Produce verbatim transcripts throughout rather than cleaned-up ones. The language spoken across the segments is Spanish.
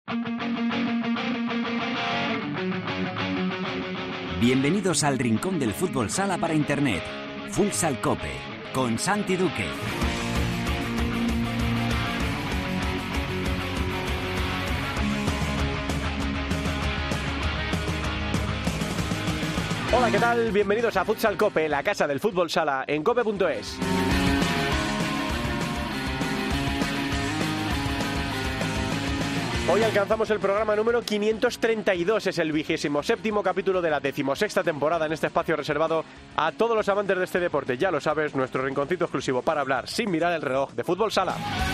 Bienvenidos al rincón del fútbol sala para internet. Futsal Cope, con Santi Duque. Hola, ¿qué tal? Bienvenidos a Futsal Cope, la casa del fútbol sala en cope punto es. Hoy alcanzamos el programa número quinientos treinta y dos, es el vigésimo séptimo capítulo de la decimosexta temporada en este espacio reservado a todos los amantes de este deporte. Ya lo sabes, nuestro rinconcito exclusivo para hablar sin mirar el reloj de fútbol sala.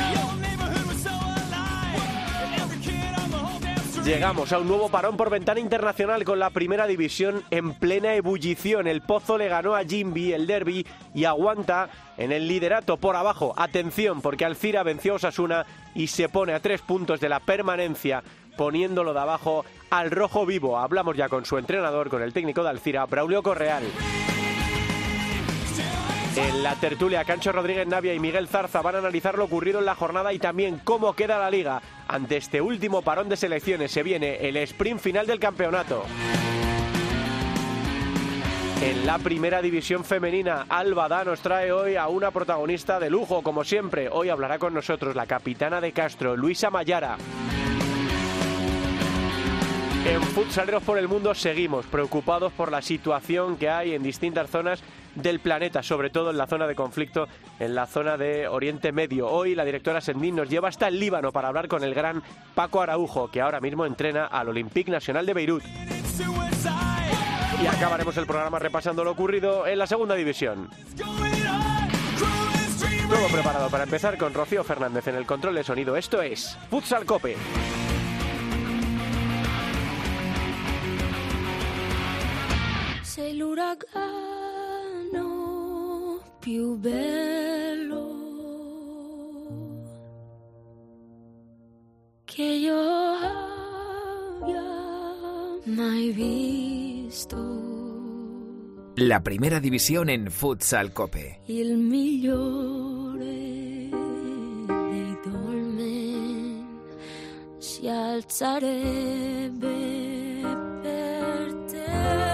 Llegamos a un nuevo parón por ventana internacional con la primera división en plena ebullición. El Pozo le ganó a Jimby el derbi y aguanta en el liderato por abajo. Atención, porque Alcira venció a Osasuna y se pone a tres puntos de la permanencia, poniéndolo de abajo al rojo vivo. Hablamos ya con su entrenador, con el técnico de Alcira, Braulio Correal. En la tertulia, Cancho Rodríguez Navia y Miguel Zarza van a analizar lo ocurrido en la jornada y también cómo queda la Liga. Ante este último parón de selecciones se viene el sprint final del campeonato. En la primera división femenina, Albada nos trae hoy a una protagonista de lujo, como siempre. Hoy hablará con nosotros la capitana de Castro, Luisa Mayara. En Futsaleros por el Mundo seguimos preocupados por la situación que hay en distintas zonas del planeta, sobre todo en la zona de conflicto, en la zona de Oriente Medio. Hoy la directora Sendín nos lleva hasta el Líbano para hablar con el gran Paco Araujo, que ahora mismo entrena al Olympique Nacional de Beirut. Y acabaremos el programa repasando lo ocurrido en la segunda división. Todo preparado para empezar con Rocío Fernández en el control de sonido. Esto es Futsal Cope. Sei l'uragano più bello che io abbia mai visto. La primera división en Futsal Cope. Il migliore dei dolmen si alzarebbe per te.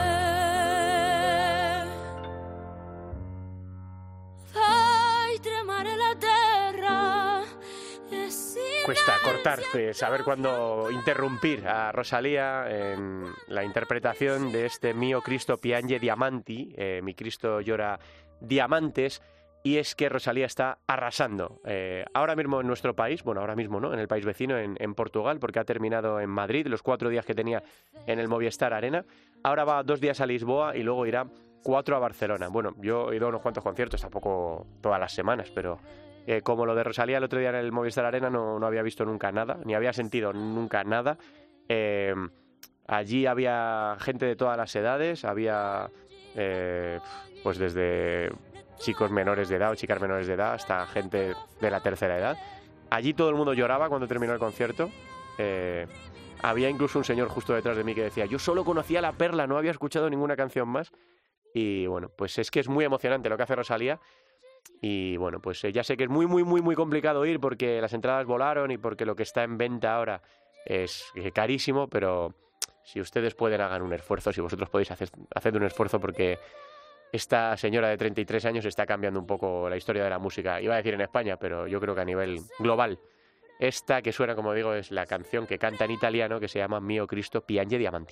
Cuesta cortar, eh, saber cuándo interrumpir a Rosalía en la interpretación de este Mio Cristo piange diamanti, eh, mi Cristo llora diamantes, y es que Rosalía está arrasando. Eh, ahora mismo en nuestro país, bueno, ahora mismo no, en el país vecino, en, en Portugal, porque ha terminado en Madrid los cuatro días que tenía en el Movistar Arena. Ahora va dos días a Lisboa y luego irá cuatro a Barcelona. Bueno, yo he ido a unos cuantos conciertos, tampoco todas las semanas, pero... Eh, como lo de Rosalía el otro día en el Movistar Arena no, no había visto nunca nada, ni había sentido nunca nada. Eh, allí había gente de todas las edades, había eh, pues desde chicos menores de edad o chicas menores de edad hasta gente de la tercera edad. Allí todo el mundo lloraba cuando terminó el concierto. Eh, había incluso un señor justo detrás de mí que decía: yo solo conocía La Perla, no había escuchado ninguna canción más. Y bueno, pues es que es muy emocionante lo que hace Rosalía. Y bueno, pues ya sé que es muy, muy, muy, muy complicado ir porque las entradas volaron y porque lo que está en venta ahora es carísimo, pero si ustedes pueden, hagan un esfuerzo, si vosotros podéis hacer, hacer un esfuerzo, porque esta señora de treinta y tres años está cambiando un poco la historia de la música. Iba a decir en España, pero yo creo que a nivel global. Esta que suena, como digo, es la canción que canta en italiano, que se llama Mio Cristo piange diamanti.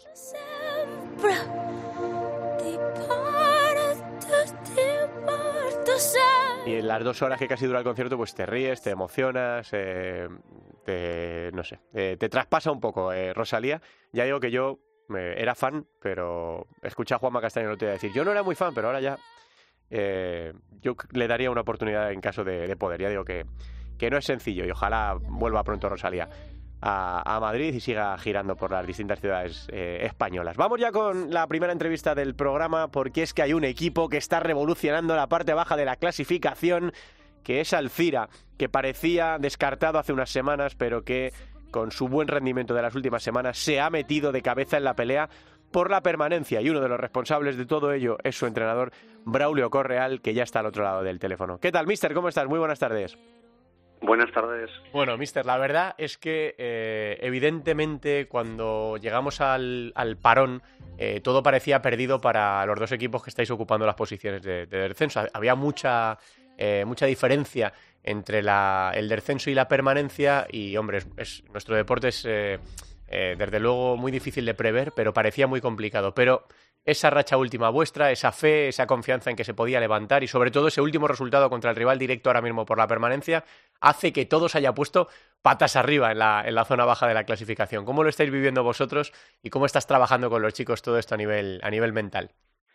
Y en las dos horas que casi dura el concierto, pues te ríes, te emocionas, eh, te, no sé, eh, te traspasa un poco. Eh, Rosalía, ya digo que yo eh, era fan, pero escuché a Juanma Castaño el otro día decir, yo no era muy fan, pero ahora ya eh, yo le daría una oportunidad en caso de, de poder. Ya digo que, que no es sencillo y ojalá vuelva pronto Rosalía a, a Madrid y siga girando por las distintas ciudades eh, españolas. Vamos ya con la primera entrevista del programa, porque es que hay un equipo que está revolucionando la parte baja de la clasificación, que es Alcira, que parecía descartado hace unas semanas, pero que con su buen rendimiento de las últimas semanas se ha metido de cabeza en la pelea por la permanencia, y uno de los responsables de todo ello es su entrenador Braulio Correal, que ya está al otro lado del teléfono. ¿Qué tal, mister? ¿Cómo estás? Muy buenas tardes. Buenas tardes. Bueno, mister, la verdad es que eh, evidentemente cuando llegamos al, al parón eh, todo parecía perdido para los dos equipos que estáis ocupando las posiciones de, de descenso. Había mucha, eh, mucha diferencia entre la, el descenso y la permanencia y, hombre, es, es, nuestro deporte es eh, eh, desde luego muy difícil de prever, pero parecía muy complicado. Pero esa racha última vuestra, esa fe, esa confianza en que se podía levantar y sobre todo ese último resultado contra el rival directo ahora mismo por la permanencia hace que todo se haya puesto patas arriba en la, en la zona baja de la clasificación. ¿Cómo lo estáis viviendo vosotros y cómo estás trabajando con los chicos todo esto a nivel, a nivel mental?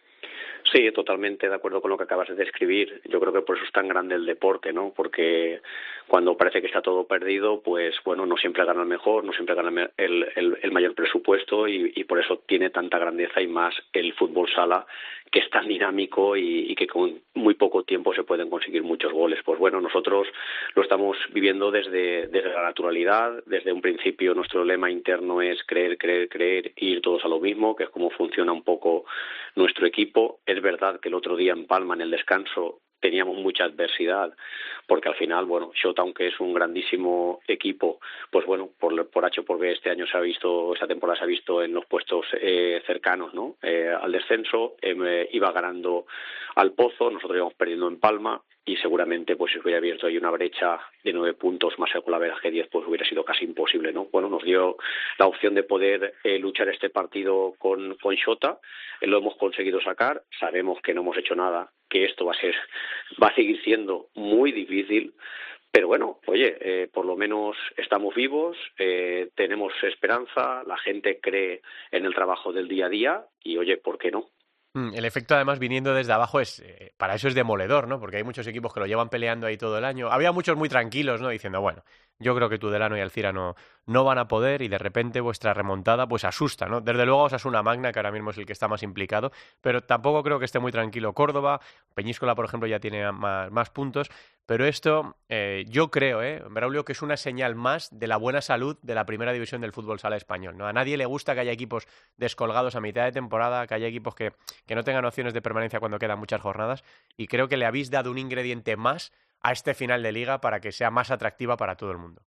Sí, totalmente de acuerdo con lo que acabas de describir. Yo creo que por eso es tan grande el deporte, ¿no? Porque cuando parece que está todo perdido, pues bueno, no siempre gana el mejor, no siempre gana el, el, el mayor presupuesto y, y por eso tiene tanta grandeza y más el fútbol sala, que es tan dinámico y, y que con muy poco tiempo se pueden conseguir muchos goles. Pues bueno, nosotros lo estamos viviendo desde, desde la naturalidad. Desde un principio nuestro lema interno es creer, creer, creer, ir todos a lo mismo, que es como funciona un poco nuestro equipo. Es verdad que el otro día en Palma, en el descanso, teníamos mucha adversidad, porque al final, bueno, Xota, aunque es un grandísimo equipo, pues bueno, por, por H o por B este año se ha visto, esta temporada se ha visto en los puestos eh, cercanos, ¿no? Eh, al descenso, eh, iba ganando al Pozo, nosotros íbamos perdiendo en Palma, y seguramente pues si hubiera abierto ahí una brecha de nueve puntos más el golaveraje diez, pues hubiera sido casi imposible, ¿no? Bueno, nos dio la opción de poder eh, luchar este partido con, con Xota, eh, lo hemos conseguido sacar, sabemos que no hemos hecho nada, que esto va a ser, va a seguir siendo muy difícil, pero bueno, oye, eh, por lo menos estamos vivos, eh, tenemos esperanza, la gente cree en el trabajo del día a día y oye, ¿por qué no? El efecto, además, viniendo desde abajo, es eh, para eso es demoledor, ¿no? Porque hay muchos equipos que lo llevan peleando ahí todo el año. Había muchos muy tranquilos, ¿no? Diciendo, bueno, yo creo que Tudelano y Alcira no, no van a poder y de repente vuestra remontada pues asusta, ¿no? Desde luego Osasuna Magna, que ahora mismo es el que está más implicado, pero tampoco creo que esté muy tranquilo Córdoba. Peñíscola, por ejemplo, ya tiene más, más puntos. Pero esto, eh, yo creo, eh, Braulio, que es una señal más de la buena salud de la primera división del fútbol sala español, ¿no? A nadie le gusta que haya equipos descolgados a mitad de temporada, que haya equipos que, que no tengan opciones de permanencia cuando quedan muchas jornadas, y creo que le habéis dado un ingrediente más a este final de liga para que sea más atractiva para todo el mundo.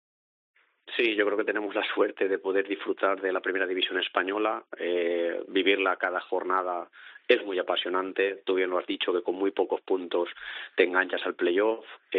Sí, yo creo que tenemos la suerte de poder disfrutar de la primera división española, eh, vivirla cada jornada. Es muy apasionante, tú bien lo has dicho, que con muy pocos puntos te enganchas al playoff,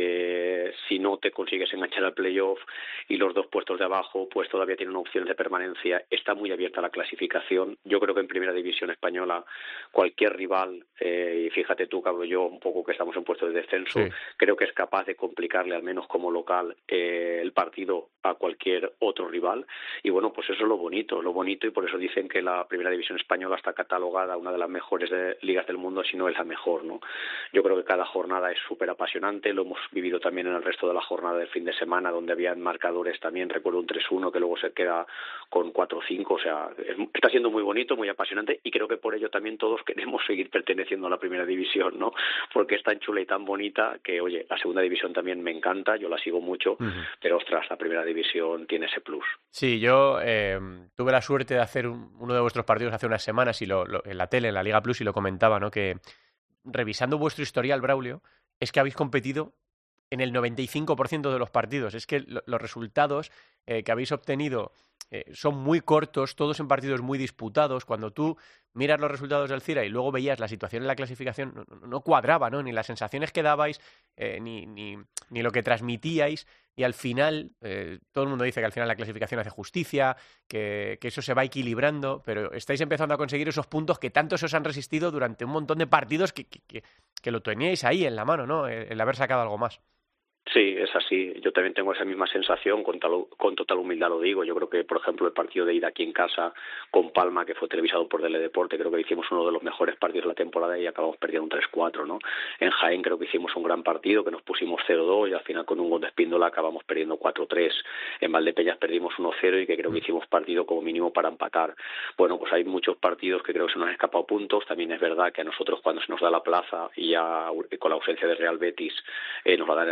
eh, si no te consigues enganchar al playoff y los dos puestos de abajo pues todavía tienen opciones de permanencia, está muy abierta la clasificación. Yo creo que en primera división española cualquier rival, eh, y fíjate tú, Cabo, yo un poco que estamos en puesto de descenso, sí, creo que es capaz de complicarle al menos como local eh, el partido a cualquier otro rival y bueno, pues eso es lo bonito, lo bonito y por eso dicen que la primera división española está catalogada una de las mejores de ligas del mundo, si no es la mejor, ¿no? Yo creo que cada jornada es súper apasionante, lo hemos vivido también en el resto de la jornada del fin de semana, donde habían marcadores también, recuerdo un tres uno que luego se queda con cuatro cinco, o sea, es, está siendo muy bonito, muy apasionante y creo que por ello también todos queremos seguir perteneciendo a la primera división, ¿no? Porque es tan chula y tan bonita que, oye, la segunda división también me encanta, yo la sigo mucho, uh-huh. pero ostras, la primera división tiene ese plus. Sí, yo eh, tuve la suerte de hacer un, uno de vuestros partidos hace unas semanas y lo, lo, en la tele, en la Liga Plus, y lo comentaba, ¿no? Que revisando vuestro historial, Braulio, es que habéis competido en el noventa y cinco por ciento de los partidos. Es que lo, los resultados eh, que habéis obtenido eh, son muy cortos, todos en partidos muy disputados. Cuando tú miras los resultados del Alcira y luego veías la situación en la clasificación, no, no cuadraba, ¿no? Ni las sensaciones que dabais, eh, ni, ni, ni lo que transmitíais. Y al final, eh, todo el mundo dice que al final la clasificación hace justicia, que, que eso se va equilibrando, pero estáis empezando a conseguir esos puntos que tanto se os han resistido durante un montón de partidos que, que, que, que lo teníais ahí en la mano, ¿no? El, el haber sacado algo más. Sí, es así. Yo también tengo esa misma sensación, con, tal, con total humildad lo digo. Yo creo que, por ejemplo, el partido de ida aquí en casa con Palma, que fue televisado por Teledeporte, creo que hicimos uno de los mejores partidos de la temporada y acabamos perdiendo un tres cuatro, ¿no? En Jaén creo que hicimos un gran partido, que nos pusimos cero dos y al final con un gol de Espíndola acabamos perdiendo cuatro tres. En Valdepeñas perdimos uno cero y que creo que hicimos partido como mínimo para empatar. Bueno, pues hay muchos partidos que creo que se nos han escapado puntos. También es verdad que a nosotros cuando se nos da la plaza y ya con la ausencia de Real Betis eh, nos la dan al final de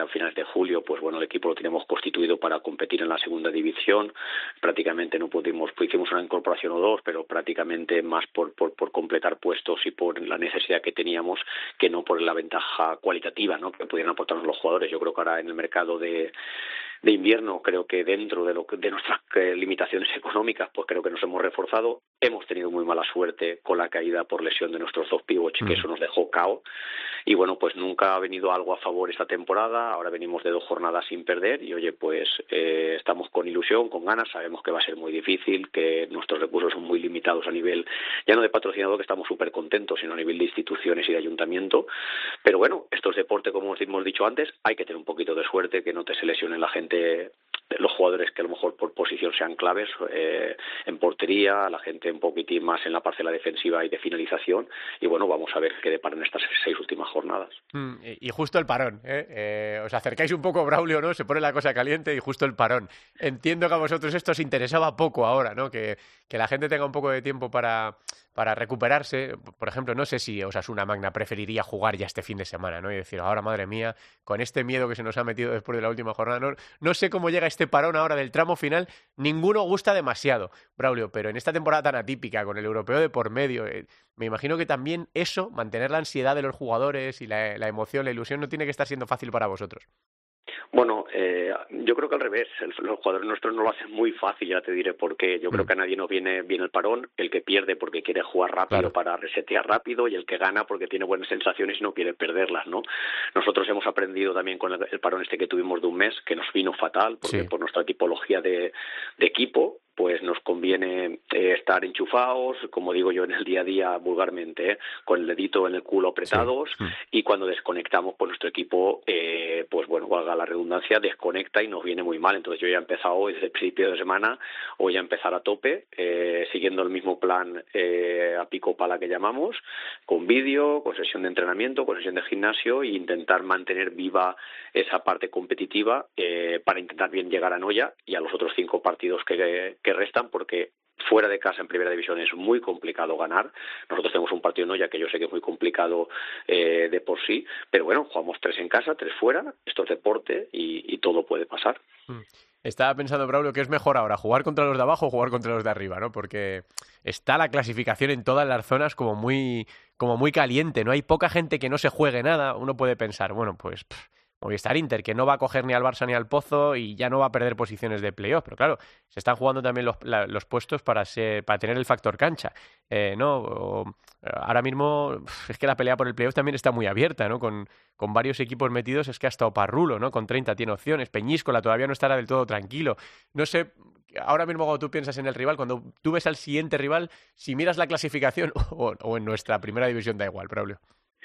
de julio, pues bueno, el equipo lo teníamos constituido para competir en la segunda división. Prácticamente no pudimos, pues hicimos una incorporación o dos, pero prácticamente más por, por, por completar puestos y por la necesidad que teníamos que no por la ventaja cualitativa, ¿no?, que pudieran aportarnos los jugadores. Yo creo que ahora en el mercado de de invierno, creo que dentro de lo que, de nuestras eh, limitaciones económicas, pues creo que nos hemos reforzado. Hemos tenido muy mala suerte con la caída por lesión de nuestros dos pivots, mm. que eso nos dejó cao. Y bueno, pues nunca ha venido algo a favor esta temporada. Ahora venimos de dos jornadas sin perder y oye, pues eh, estamos con ilusión, con ganas. Sabemos que va a ser muy difícil, que nuestros recursos son muy limitados a nivel, ya no de patrocinador, que estamos súper contentos, sino a nivel de instituciones y de ayuntamiento. Pero bueno, esto es deporte, como hemos dicho antes, hay que tener un poquito de suerte, que no te se lesionen la gente, los jugadores que a lo mejor por posición sean claves, eh, en portería, la gente un poquitín más en la parcela defensiva y de finalización, y bueno, vamos a ver qué deparan estas seis últimas jornadas. Mm, y justo el parón, ¿eh? Eh, os acercáis un poco, Braulio, ¿no? Se pone la cosa caliente y justo el parón. Entiendo que a vosotros esto os interesaba poco ahora, ¿no? Que, que la gente tenga un poco de tiempo para, para recuperarse. Por ejemplo, no sé si Osasuna Magna preferiría jugar ya este fin de semana, ¿no? Y decir, ahora, madre mía, con este miedo que se nos ha metido después de la última jornada, no, no sé cómo llega este parón ahora del tramo final. Ninguno gusta demasiado, Braulio, pero en esta temporada tan atípica, con el europeo de por medio, eh, me imagino que también eso, mantener la ansiedad de los jugadores y la, la emoción, la ilusión, no tiene que estar siendo fácil para vosotros. Bueno, eh, yo creo que al revés, el, los jugadores nuestros no lo hacen muy fácil, ya te diré por qué. Yo mm. creo que a nadie nos viene bien el parón, el que pierde porque quiere jugar rápido, claro, para resetear rápido, y el que gana porque tiene buenas sensaciones y no quiere perderlas, ¿no? Nosotros hemos aprendido también con el, el parón este que tuvimos de un mes, que nos vino fatal, porque sí, por nuestra tipología de, de equipo, pues nos conviene eh, estar enchufados, como digo yo en el día a día vulgarmente, ¿eh? con el dedito en el culo apretados, sí. y cuando desconectamos, pues nuestro equipo, eh, pues bueno, valga la redundancia, desconecta y nos viene muy mal. Entonces yo ya he empezado hoy, desde el principio de semana, voy a empezar a tope, eh, siguiendo el mismo plan eh, a pico pala que llamamos, con vídeo, con sesión de entrenamiento, con sesión de gimnasio, e intentar mantener viva esa parte competitiva eh, para intentar bien llegar a Noya y a los otros cinco partidos que que restan, porque fuera de casa en primera división es muy complicado ganar. Nosotros tenemos un partido en Noya que yo sé que es muy complicado eh, de por sí, pero bueno, jugamos tres en casa, tres fuera, esto es deporte y, y todo puede pasar. Estaba pensando, Braulio, que es mejor ahora, jugar contra los de abajo o jugar contra los de arriba, ¿no? Porque está la clasificación en todas las zonas como muy, como muy caliente, ¿no? Hay poca gente que no se juegue nada. Uno puede pensar, bueno, pues pff, Movistar Inter, que no va a coger ni al Barça ni al Pozo y ya no va a perder posiciones de playoff, pero claro, se están jugando también los, la, los puestos para ser, para tener el factor cancha, eh, ¿no? O, ahora mismo es que la pelea por el playoff también está muy abierta, ¿no? Con, con varios equipos metidos, es que hasta Oparrulo, ¿no? Con treinta tiene opciones, Peñíscola todavía no estará del todo tranquilo. No sé, ahora mismo cuando tú piensas en el rival, cuando tú ves al siguiente rival, si miras la clasificación o, o en nuestra primera división, da igual, Braulio.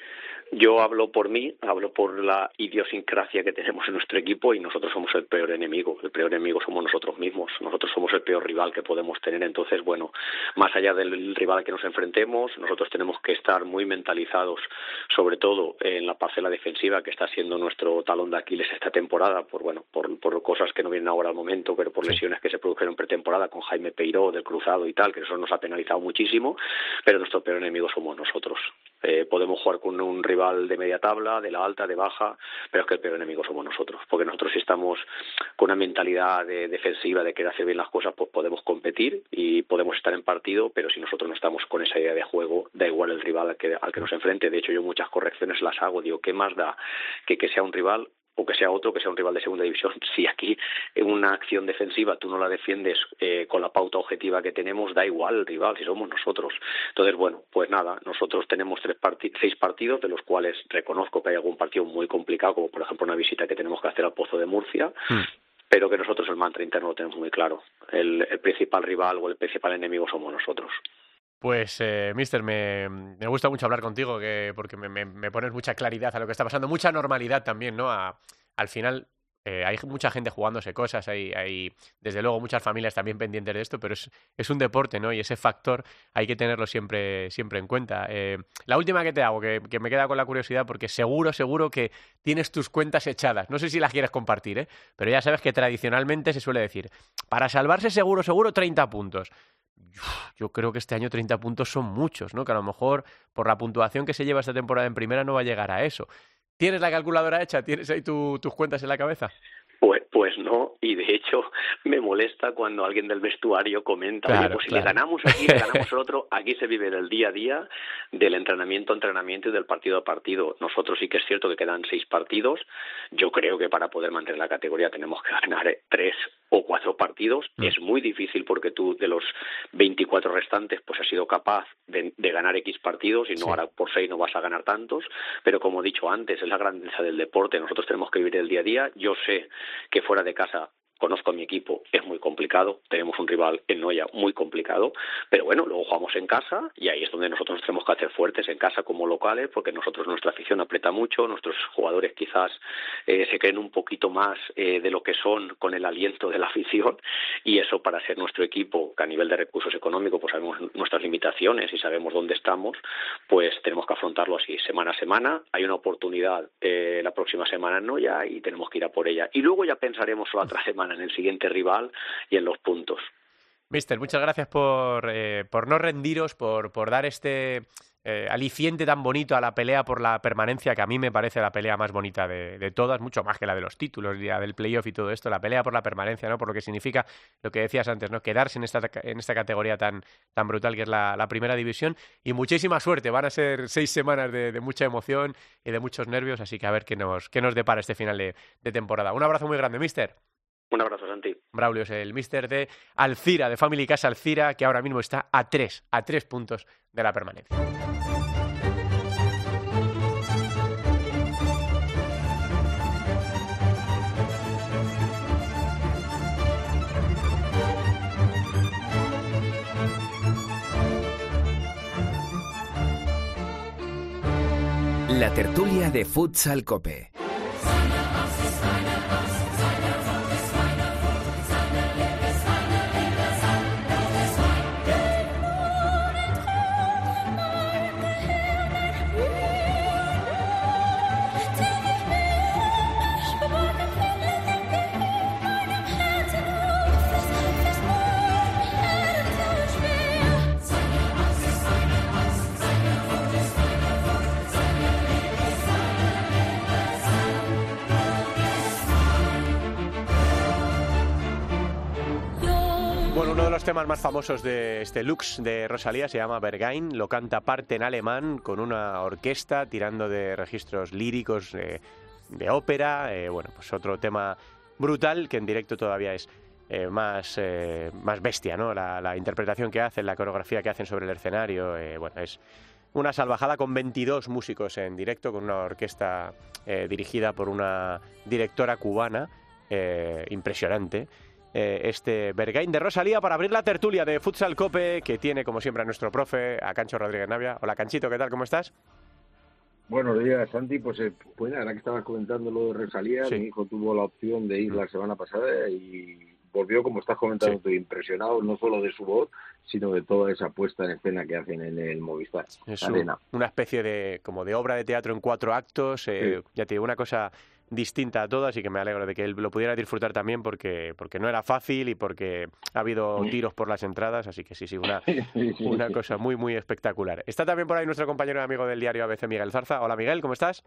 Yo hablo por mí, hablo por la idiosincrasia que tenemos en nuestro equipo, y nosotros somos el peor enemigo. El peor enemigo somos nosotros mismos. Nosotros somos el peor rival que podemos tener. Entonces, bueno, más allá del rival que nos enfrentemos, nosotros tenemos que estar muy mentalizados, sobre todo en la parcela defensiva, que está siendo nuestro talón de Aquiles esta temporada, por bueno, por, por cosas que no vienen ahora al momento, pero por lesiones que se produjeron en pretemporada con Jaime Peiró del Cruzado y tal, que eso nos ha penalizado muchísimo, pero nuestro peor enemigo somos nosotros. Eh, podemos jugar con un rival de media tabla, de la alta, de baja, pero es que el peor enemigo somos nosotros, porque nosotros si estamos con una mentalidad de defensiva, de querer hacer bien las cosas, pues podemos competir y podemos estar en partido, pero si nosotros no estamos con esa idea de juego, da igual el rival al que, al que nos enfrente. De hecho, yo muchas correcciones las hago, digo, ¿qué más da que que sea un rival o que sea otro, que sea un rival de segunda división? Si aquí en una acción defensiva tú no la defiendes eh, con la pauta objetiva que tenemos, da igual el rival, si somos nosotros. Entonces, bueno, pues nada, nosotros tenemos tres parti- seis partidos, de los cuales reconozco que hay algún partido muy complicado, como por ejemplo una visita que tenemos que hacer al Pozo de Murcia, mm. pero que nosotros el mantra interno lo tenemos muy claro. El, el principal rival o el principal enemigo somos nosotros. Pues, eh, mister, me, me gusta mucho hablar contigo, que porque me, me, me pones mucha claridad a lo que está pasando, mucha normalidad también, ¿no? A, al final eh, hay mucha gente jugándose cosas, hay, hay desde luego muchas familias también pendientes de esto, pero es, es un deporte, ¿no? Y ese factor hay que tenerlo siempre, siempre en cuenta. Eh, la última que te hago, que, que me queda con la curiosidad, porque seguro, seguro que tienes tus cuentas echadas. No sé si las quieres compartir, ¿eh? Pero ya sabes que tradicionalmente se suele decir, para salvarse seguro, seguro, treinta puntos. Yo creo que este año treinta puntos son muchos, ¿no? Que a lo mejor por la puntuación que se lleva esta temporada en primera no va a llegar a eso. ¿Tienes la calculadora hecha? ¿Tienes ahí tu, tus cuentas en la cabeza? Pues, pues no, y de hecho me molesta cuando alguien del vestuario comenta, claro, oye, pues si claro. le ganamos aquí, le ganamos al otro, aquí se vive del día a día, del entrenamiento a entrenamiento y del partido a partido. Nosotros sí que es cierto que quedan seis partidos, yo creo que para poder mantener la categoría tenemos que ganar tres o cuatro partidos, mm. es muy difícil porque tú de los veinticuatro restantes pues has sido capaz de, de ganar X partidos y no sí. ahora por seis no vas a ganar tantos, pero como he dicho antes, es la grandeza del deporte, nosotros tenemos que vivir el día a día, yo sé que fuera de casa conozco a mi equipo, es muy complicado, tenemos un rival en Noya muy complicado, pero bueno, luego jugamos en casa y ahí es donde nosotros nos tenemos que hacer fuertes, en casa como locales, porque nosotros nuestra afición aprieta mucho, nuestros jugadores quizás eh, se creen un poquito más eh, de lo que son con el aliento de la afición y eso para ser nuestro equipo, que a nivel de recursos económicos pues sabemos nuestras limitaciones y sabemos dónde estamos, pues tenemos que afrontarlo así, semana a semana, hay una oportunidad eh, la próxima semana en Noya y tenemos que ir a por ella y luego ya pensaremos la otra semana en el siguiente rival y en los puntos. Mister, muchas gracias por, eh, por no rendiros, por, por dar este eh, aliciente tan bonito a la pelea por la permanencia, que a mí me parece la pelea más bonita de, de todas, mucho más que la de los títulos, ya del playoff y todo esto, la pelea por la permanencia, ¿no? Por lo que significa lo que decías antes, ¿no? Quedarse en esta, en esta categoría tan, tan brutal que es la, la primera división. Y muchísima suerte, van a ser seis semanas de, de mucha emoción y de muchos nervios, así que a ver qué nos, qué nos depara este final de, de temporada. Un abrazo muy grande, mister. Un abrazo, Santi. Braulio es el míster de Alcira, de Family Casa Alcira, que ahora mismo está a tres, a tres puntos de la permanencia. La tertulia de Futsal Cope. Bueno, uno de los temas más famosos de este Lux de Rosalía se llama Berghain, lo canta parte en alemán con una orquesta tirando de registros líricos eh, de ópera, eh, bueno, pues otro tema brutal que en directo todavía es eh, más, eh, más bestia, ¿no? La, la interpretación que hacen, la coreografía que hacen sobre el escenario, eh, bueno, es una salvajada con veintidós músicos en directo, con una orquesta eh, dirigida por una directora cubana eh, impresionante. Eh, este Berghain de Rosalía para abrir la tertulia de Futsal Cope que tiene como siempre a nuestro profe, a Cancho Rodríguez Navia. Hola Canchito, ¿qué tal? ¿Cómo estás? Buenos días, Santi. Pues, eh, pues ahora que estabas comentando lo de Rosalía, sí. Mi hijo tuvo la opción de ir la semana pasada y volvió, como estás comentando, sí. Estoy impresionado no solo de su voz, sino de toda esa puesta en escena que hacen en el Movistar es Arena. Un, una especie de como de obra de teatro en cuatro actos, eh, sí. Ya te digo, una cosa distinta a todas y que me alegro de que él lo pudiera disfrutar también porque porque no era fácil y porque ha habido tiros por las entradas, así que sí, sí, una, una cosa muy, muy espectacular. Está también por ahí nuestro compañero y amigo del diario A B C, Miguel Zarza. Hola Miguel, ¿cómo estás?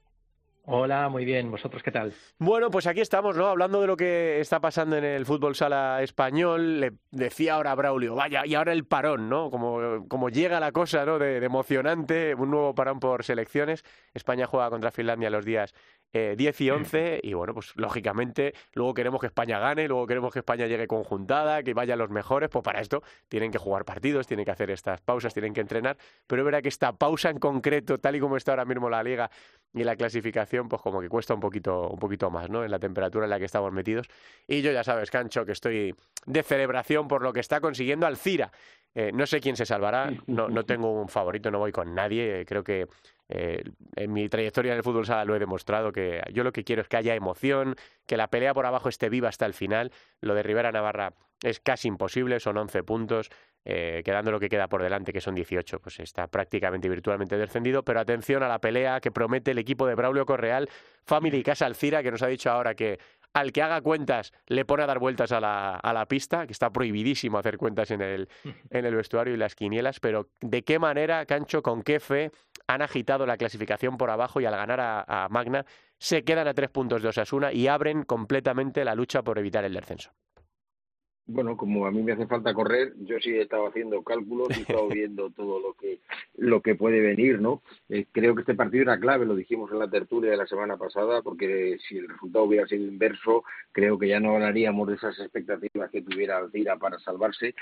Hola, muy bien. ¿Vosotros qué tal? Bueno, pues aquí estamos, ¿no? Hablando de lo que está pasando en el fútbol sala español. Le decía ahora a Braulio, vaya, y ahora el parón, ¿no? Como, como llega la cosa, ¿no? De, de emocionante, un nuevo parón por selecciones. España juega contra Finlandia los días eh, diez y once y bueno, pues lógicamente luego queremos que España gane, luego queremos que España llegue conjuntada, que vayan los mejores. Pues para esto tienen que jugar partidos, tienen que hacer estas pausas, tienen que entrenar. Pero es verdad que esta pausa en concreto, tal y como está ahora mismo la Liga y la clasificación, pues como que cuesta un poquito, un poquito más, ¿no? En la temperatura en la que estamos metidos. Y yo ya sabes, Cancho, que estoy de celebración por lo que está consiguiendo Alcira. Eh, no sé quién se salvará, no, no tengo un favorito, no voy con nadie. Eh, creo que eh, en mi trayectoria en el fútbol sala lo he demostrado, que yo lo que quiero es que haya emoción, que la pelea por abajo esté viva hasta el final. Lo de Rivera Navarra es casi imposible, son once puntos. Eh, quedando lo que queda por delante, que son dieciocho, pues está prácticamente virtualmente descendido, pero atención a la pelea que promete el equipo de Braulio Correal, Family Casa Alcira, que nos ha dicho ahora que al que haga cuentas le pone a dar vueltas a la, a la pista, que está prohibidísimo hacer cuentas en el, en el vestuario y las quinielas, pero ¿de qué manera, Cancho, con qué fe han agitado la clasificación por abajo y al ganar a, a Magna se quedan a tres puntos de Osasuna y abren completamente la lucha por evitar el descenso. Bueno, como a mí me hace falta correr, yo sí he estado haciendo cálculos y he estado viendo todo lo que lo que puede venir, ¿no? Eh, creo que este partido era clave, lo dijimos en la tertulia de la semana pasada, porque si el resultado hubiera sido inverso, creo que ya no hablaríamos de esas expectativas que tuviera Alcira para salvarse.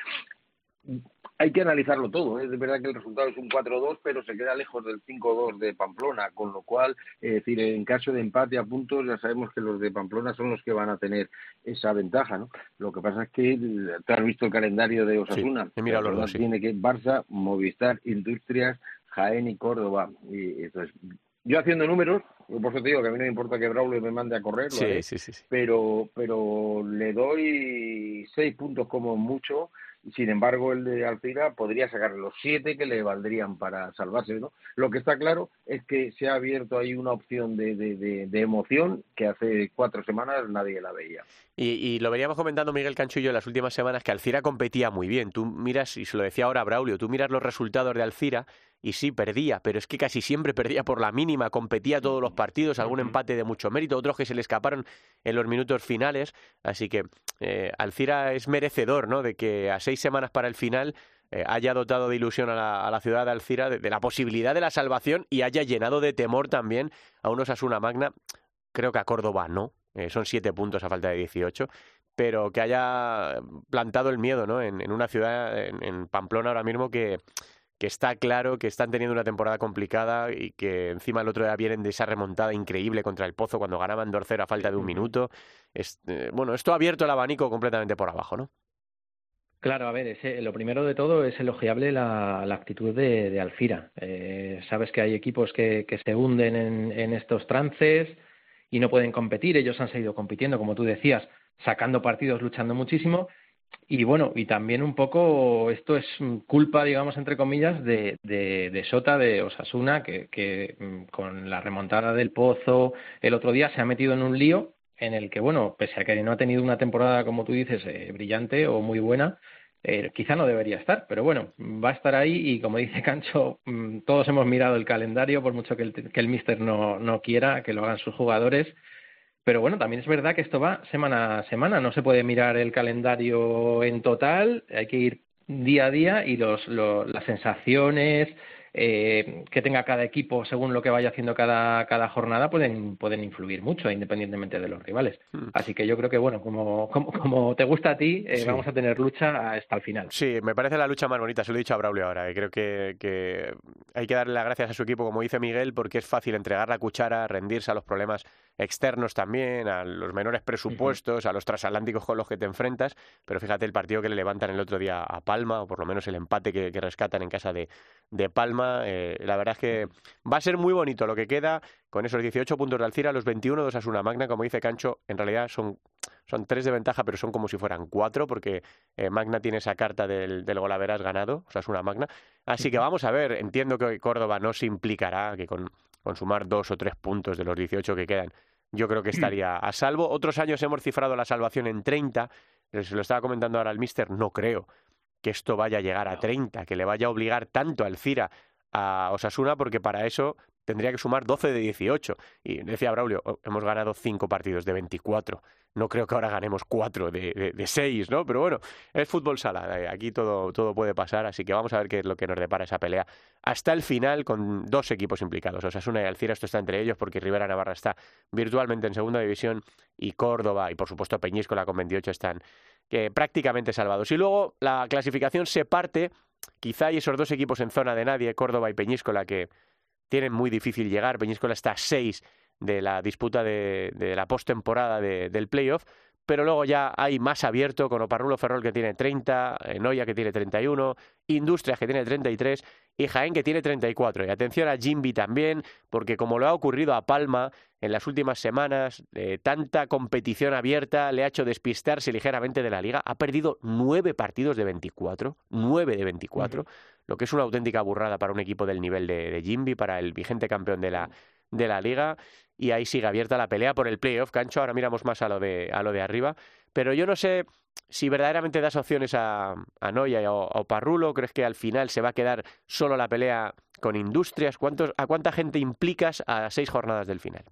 Hay que analizarlo todo, ¿eh? Es verdad que el resultado es un cuatro dos, pero se queda lejos del cinco dos de Pamplona, con lo cual, es decir, en caso de empate a puntos, ya sabemos que los de Pamplona son los que van a tener esa ventaja, ¿no? Lo que pasa es que tú has visto el calendario de Osasuna. Sí, he mirado los dos, sí. Tiene que Barça, Movistar, Industrias, Jaén y Córdoba. Y entonces, yo haciendo números, por eso te digo que a mí no me importa que Braulio me mande a correr, sí, ¿vale? sí, sí, sí. pero pero le doy seis puntos como mucho. Sin embargo, el de Alcira podría sacar los siete que le valdrían para salvarse, ¿no? Lo que está claro es que se ha abierto ahí una opción de, de, de, de emoción que hace cuatro semanas nadie la veía. Y, y lo veníamos comentando Miguel Cancho y yo en las últimas semanas, que Alcira competía muy bien. Tú miras, y se lo decía ahora Braulio, tú miras los resultados de Alcira y sí, perdía, pero es que casi siempre perdía por la mínima, competía todos los partidos, algún empate de mucho mérito, otros que se le escaparon en los minutos finales, así que eh, Alcira es merecedor, ¿no?, de que a seis semanas para el final eh, haya dotado de ilusión a la, a la ciudad de Alcira, de, de la posibilidad de la salvación y haya llenado de temor también a un Osasuna Magna. Creo que a Córdoba no, eh, son siete puntos a falta de dieciocho, pero que haya plantado el miedo, ¿no?, en, en una ciudad, en, en Pamplona ahora mismo, que... que está claro que están teniendo una temporada complicada y que encima el otro día vienen de esa remontada increíble contra el Pozo cuando ganaban dos cero a falta de un minuto. Es, eh, bueno, esto ha abierto el abanico completamente por abajo, ¿no? Claro, a ver, ese, lo primero de todo es elogiable la, la actitud de, de Alcira. Eh, sabes que hay equipos que, que se hunden en, en estos trances y no pueden competir. Ellos han seguido compitiendo, como tú decías, sacando partidos, luchando muchísimo. Y bueno, y también un poco esto es culpa, digamos, entre comillas, de, de, de Sota, de Osasuna, que, que con la remontada del Pozo el otro día se ha metido en un lío en el que, bueno, pese a que no ha tenido una temporada, como tú dices, eh, brillante o muy buena, eh, quizá no debería estar, pero bueno, va a estar ahí y, como dice Cancho, todos hemos mirado el calendario, por mucho que el, que el míster no, no quiera que lo hagan sus jugadores. Pero bueno, también es verdad que esto va semana a semana, no se puede mirar el calendario en total, hay que ir día a día y los, los, las sensaciones eh, que tenga cada equipo según lo que vaya haciendo cada, cada jornada pueden, pueden influir mucho independientemente de los rivales. Hmm. Así que yo creo que, bueno, como, como, como te gusta a ti, eh, sí. vamos a tener lucha hasta el final. Sí, me parece la lucha más bonita, se lo he dicho a Braulio ahora, y creo que, que hay que darle las gracias a su equipo, como dice Miguel, porque es fácil entregar la cuchara, rendirse a los problemas externos también, a los menores presupuestos, uh-huh. a los transatlánticos con los que te enfrentas, pero fíjate el partido que le levantan el otro día a Palma, o por lo menos el empate que, que rescatan en casa de, de Palma, eh, la verdad es que va a ser muy bonito lo que queda, con esos dieciocho puntos de Alcira, los veintiuno de Osasuna Magna, como dice Cancho, en realidad son, son tres de ventaja, pero son como si fueran cuatro, porque eh, Magna tiene esa carta del, del golaveras ganado, Osasuna Magna, así que vamos a ver, entiendo que Córdoba no se implicará, que con, con sumar dos o tres puntos de los dieciocho que quedan, yo creo que estaría a salvo. Otros años hemos cifrado la salvación en treinta, se lo estaba comentando ahora al míster, no creo que esto vaya a llegar a treinta, que le vaya a obligar tanto a Alcira a Osasuna, porque para eso tendría que sumar doce de dieciocho. Y decía Braulio, hemos ganado cinco partidos de veinticuatro. No creo que ahora ganemos cuatro de, de, de seis, ¿no? Pero bueno, es fútbol sala, aquí todo, todo puede pasar, así que vamos a ver qué es lo que nos depara esa pelea hasta el final con dos equipos implicados. Osasuna y Alcira, esto está entre ellos porque Rivera Navarra está virtualmente en segunda división y Córdoba y por supuesto Peñíscola con veintiocho están que prácticamente salvados. Y luego la clasificación se parte, quizá hay esos dos equipos en zona de nadie, Córdoba y Peñíscola, que tienen muy difícil llegar. Peñíscola está a seis de la disputa de, de la postemporada de, del playoff, pero luego ya hay más abierto con Oparrulo Ferrol que tiene treinta, Noia que tiene treinta y uno, Industrias que tiene treinta y tres y Jaén que tiene treinta y cuatro. Y atención a Jimby también, porque como lo ha ocurrido a Palma en las últimas semanas, eh, tanta competición abierta le ha hecho despistarse ligeramente de la Liga. Ha perdido nueve partidos de veinticuatro, nueve de veinticuatro, uh-huh. lo que es una auténtica burrada para un equipo del nivel de, de Jimby, para el vigente campeón de la, de la Liga. Y ahí sigue abierta la pelea por el playoff, Cancho. Ahora miramos más a lo de, a lo de arriba. Pero yo no sé si verdaderamente das opciones a, a Noia o a Oparrulo. ¿Crees que al final se va a quedar solo la pelea con Industrias? ¿Cuántos, ¿A cuánta gente implicas a seis jornadas del final?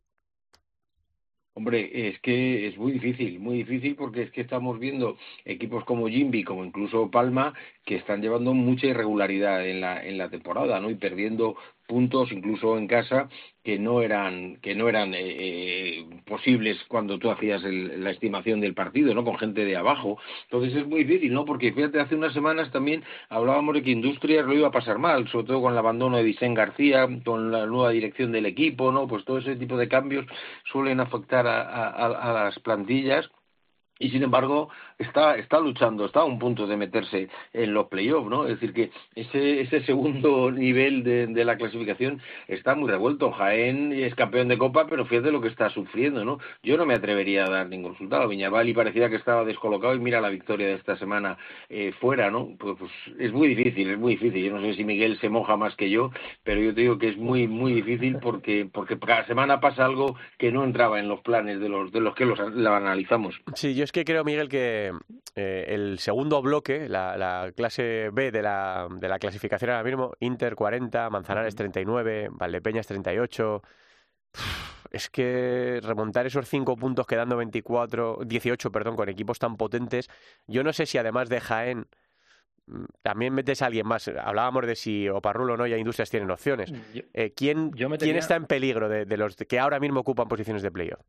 Hombre, es que es muy difícil, muy difícil porque es que estamos viendo equipos como Jimby, como incluso Palma, que están llevando mucha irregularidad en la en la temporada, ¿no? Y perdiendo puntos incluso en casa que no eran que no eran eh, eh, posibles cuando tú hacías el, la estimación del partido, ¿no? Con gente de abajo. Entonces es muy difícil, ¿no? Porque fíjate, hace unas semanas también hablábamos de que Industrias lo iba a pasar mal, sobre todo con el abandono de Vicente García, con la nueva dirección del equipo, ¿no? Pues todo ese tipo de cambios suelen afectar a, a, a las plantillas. Y sin embargo está está luchando, está a un punto de meterse en los playoffs, ¿no? Es decir, que ese ese segundo nivel de, de la clasificación está muy revuelto. Jaén es campeón de Copa, pero fíjate lo que está sufriendo, ¿no? Yo no me atrevería a dar ningún resultado. Viñalbal parecía que estaba descolocado y mira la victoria de esta semana eh, fuera, ¿no? Pues, pues es muy difícil, es muy difícil. Yo no sé si Miguel se moja más que yo, pero yo te digo que es muy muy difícil porque porque cada semana pasa algo que no entraba en los planes de los de los que los la analizamos. Sí, yo es que creo, Miguel, que eh, el segundo bloque, la, la clase B de la, de la clasificación ahora mismo, Inter cuarenta, Manzanares treinta y nueve, Valdepeñas treinta y ocho... Es que remontar esos cinco puntos quedando veinticuatro, dieciocho, perdón, con equipos tan potentes, yo no sé si además de Jaén también metes a alguien más. Hablábamos de si Oparrulo, ¿no? y Industrias tienen opciones. Yo, eh, ¿quién, yo metería... ¿Quién está en peligro de, de los que ahora mismo ocupan posiciones de playoff?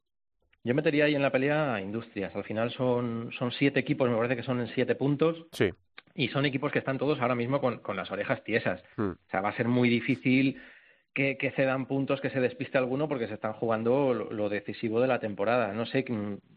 Yo metería ahí en la pelea a Industrias. Al final son, son siete equipos, me parece que son en siete puntos. Sí. Y son equipos que están todos ahora mismo con, con las orejas tiesas. Mm. O sea, va a ser muy difícil que, que cedan puntos, que se despiste alguno, porque se están jugando lo, lo decisivo de la temporada. No sé,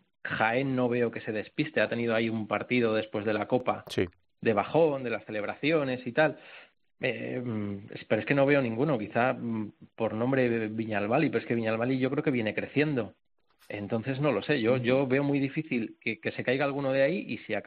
Jaén no veo que se despiste. Ha tenido ahí un partido después de la Copa sí. de bajón, de las celebraciones y tal. Eh, pero es que no veo ninguno. Quizá por nombre Viñalbal, pero es que Viñalbal yo creo que viene creciendo. Entonces no lo sé, yo yo veo muy difícil que, que se caiga alguno de ahí y si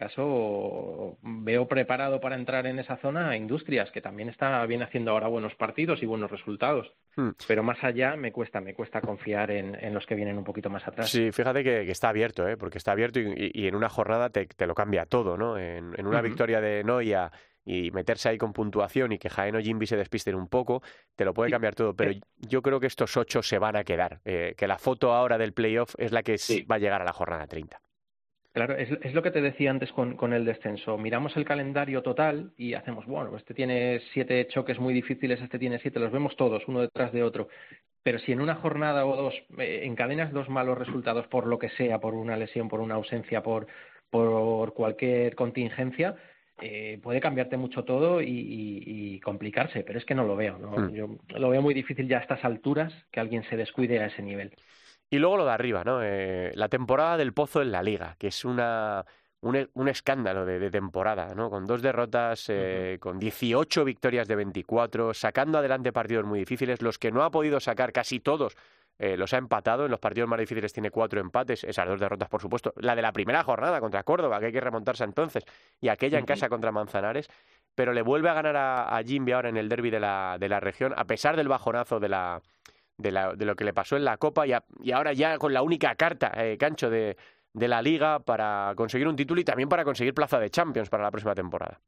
acaso veo preparado para entrar en esa zona a Industrias, que también está viene haciendo ahora buenos partidos y buenos resultados. Hmm. Pero más allá me cuesta me cuesta confiar en, en los que vienen un poquito más atrás. Sí, fíjate que, que está abierto, ¿eh? porque está abierto y, y en una jornada te, te lo cambia todo, ¿no? En, en una uh-huh. victoria de Noia y meterse ahí con puntuación y que Jaén o Jimby se despisten un poco, te lo puede cambiar todo. Pero yo creo que estos ocho se van a quedar. Eh, que la foto ahora del playoff es la que sí. va a llegar a la jornada treinta. Claro, es, es lo que te decía antes con, con el descenso. Miramos el calendario total y hacemos, bueno, este tiene siete choques muy difíciles, este tiene siete, los vemos todos, uno detrás de otro. Pero si en una jornada o dos eh, encadenas dos malos resultados por lo que sea, por una lesión, por una ausencia, por, por cualquier contingencia, Eh, puede cambiarte mucho todo y, y, y complicarse, pero es que no lo veo, ¿no? Mm. Yo lo veo muy difícil ya a estas alturas que alguien se descuide a ese nivel. Y luego lo de arriba, ¿no? Eh, la temporada del Pozo en la Liga, que es una un, un escándalo de, de temporada, ¿no? Con dos derrotas, eh, uh-huh. con dieciocho victorias de veinticuatro, sacando adelante partidos muy difíciles, los que no ha podido sacar casi todos. Eh, los ha empatado, en los partidos más difíciles tiene cuatro empates, esas dos derrotas por supuesto, la de la primera jornada contra Córdoba, que hay que remontarse entonces, y aquella en casa contra Manzanares, pero le vuelve a ganar a, a Jimby ahora en el derbi de la, de la región, a pesar del bajonazo de la de, la, de lo que le pasó en la Copa, y, a, y ahora ya con la única carta, eh, Cancho, de, de la Liga para conseguir un título y también para conseguir plaza de Champions para la próxima temporada.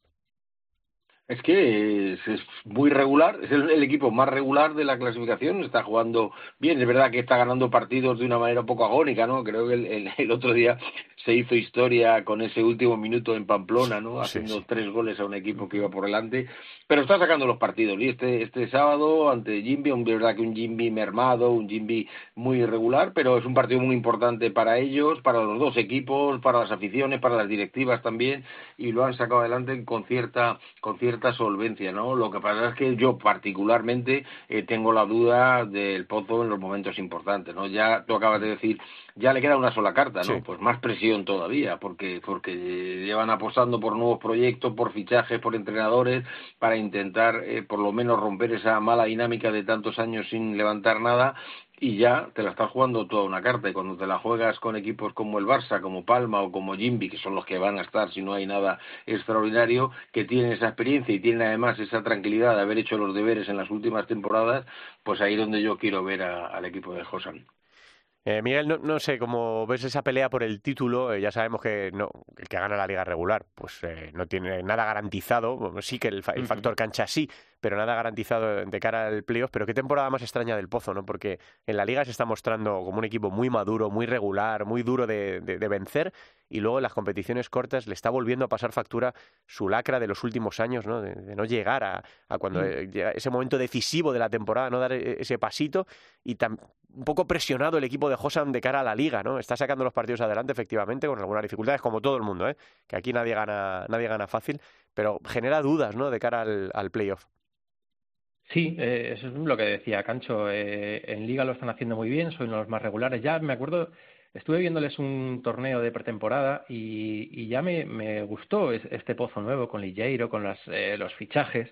Es que es, es muy regular, es el, el equipo más regular de la clasificación, está jugando bien, es verdad que está ganando partidos de una manera un poco agónica, ¿no? Creo que el, el, el otro día se hizo historia con ese último minuto en Pamplona, ¿no? Haciendo sí, sí. tres goles a un equipo que iba por delante, pero está sacando los partidos, y este este sábado ante Jimby, es verdad que un Jimby mermado, un Jimby muy irregular, pero es un partido muy importante para ellos, para los dos equipos, para las aficiones, para las directivas también, y lo han sacado adelante con cierta con cierta solvencia, ¿no? Lo que pasa es que yo particularmente eh, tengo la duda del Pozo en los momentos importantes, ¿no? Ya tú acabas de decir, ya le queda una sola carta, ¿no? Sí. Pues más presión todavía, porque porque llevan apostando por nuevos proyectos, por fichajes, por entrenadores, para intentar eh, por lo menos romper esa mala dinámica de tantos años sin levantar nada. Y ya te la estás jugando toda una carta, y cuando te la juegas con equipos como el Barça, como Palma o como Jimby, que son los que van a estar si no hay nada extraordinario, que tienen esa experiencia y tienen además esa tranquilidad de haber hecho los deberes en las últimas temporadas, pues ahí es donde yo quiero ver a, al equipo de Josan. Eh, Miguel, no, no sé cómo ves esa pelea por el título. Eh, ya sabemos que no, el que gana la liga regular pues eh, no tiene nada garantizado. Bueno, sí que el, fa- el factor cancha sí, pero nada garantizado de cara al playoff. Pero qué temporada más extraña del Pozo, ¿no? Porque en la liga se está mostrando como un equipo muy maduro, muy regular, muy duro de, de, de vencer. Y luego en las competiciones cortas le está volviendo a pasar factura su lacra de los últimos años, ¿no? De, de no llegar a, a cuando eh, llega ese momento decisivo de la temporada, no dar e- ese pasito. Y tan, un poco presionado el equipo de Hossam de cara a la liga, ¿no? Está sacando los partidos adelante, efectivamente, con algunas dificultades, como todo el mundo, ¿eh? Que aquí nadie gana, nadie gana fácil, pero genera dudas, ¿no? De cara al, al playoff. Sí, eh, eso es lo que decía Cancho. Eh, en Liga lo están haciendo muy bien, son uno de los más regulares. Ya me acuerdo, estuve viéndoles un torneo de pretemporada y, y ya me, me gustó es- este Pozo nuevo con Ligeiro, con las, eh, los fichajes.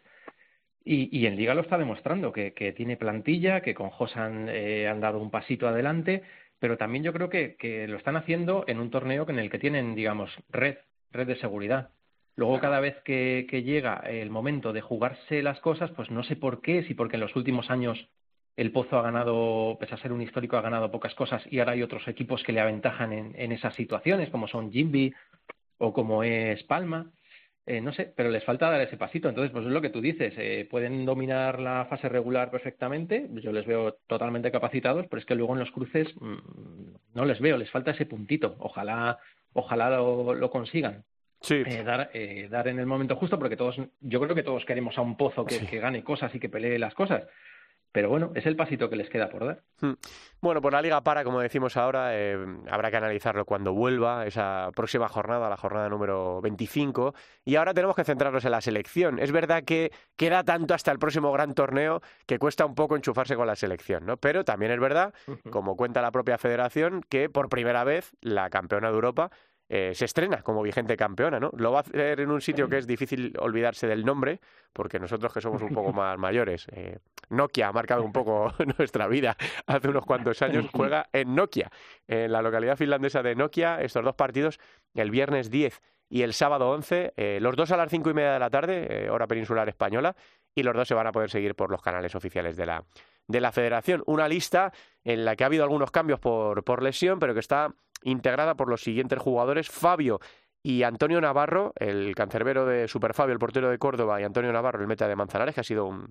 Y, y en Liga lo está demostrando, que, que tiene plantilla, que con Josan eh, han dado un pasito adelante, pero también yo creo que, que lo están haciendo en un torneo en el que tienen, digamos, red, red de seguridad. Luego, cada vez que, que llega el momento de jugarse las cosas, pues no sé por qué, si porque en los últimos años el Pozo ha ganado, pese a ser un histórico, ha ganado pocas cosas y ahora hay otros equipos que le aventajan en, en esas situaciones, como son Jimby o como es Palma. Eh, no sé, pero les falta dar ese pasito. Entonces, pues es lo que tú dices, eh, pueden dominar la fase regular perfectamente, yo les veo totalmente capacitados, pero es que luego en los cruces mmm, no les veo, les falta ese puntito. Ojalá, ojalá lo, lo consigan. Sí, Eh, dar, eh, dar en el momento justo, porque todos, yo creo que todos queremos a un Pozo que, sí. que gane cosas y que pelee las cosas. Pero bueno, es el pasito que les queda por dar. Hmm. Bueno, pues la liga para, como decimos ahora, eh, habrá que analizarlo cuando vuelva esa próxima jornada, la jornada número veinticinco, y ahora tenemos que centrarnos en la selección. Es verdad que queda tanto hasta el próximo gran torneo que cuesta un poco enchufarse con la selección, ¿no? Pero también es verdad, como cuenta la propia federación, que por primera vez la campeona de Europa eh, se estrena como vigente campeona, ¿no? Lo va a hacer en un sitio que es difícil olvidarse del nombre, porque nosotros que somos un poco más mayores, eh, Nokia ha marcado un poco nuestra vida hace unos cuantos años, juega en Nokia, en la localidad finlandesa de Nokia, estos dos partidos, el viernes diez y el sábado once, eh, los dos a las cinco y media de la tarde, eh, hora peninsular española, y los dos se van a poder seguir por los canales oficiales de la, de la federación. Una lista en la que ha habido algunos cambios por, por lesión, pero que está integrada por los siguientes jugadores: Fabio y Antonio Navarro, el cancerbero de Super Fabio, el portero de Córdoba, y Antonio Navarro, el meta de Manzanares, que ha sido un,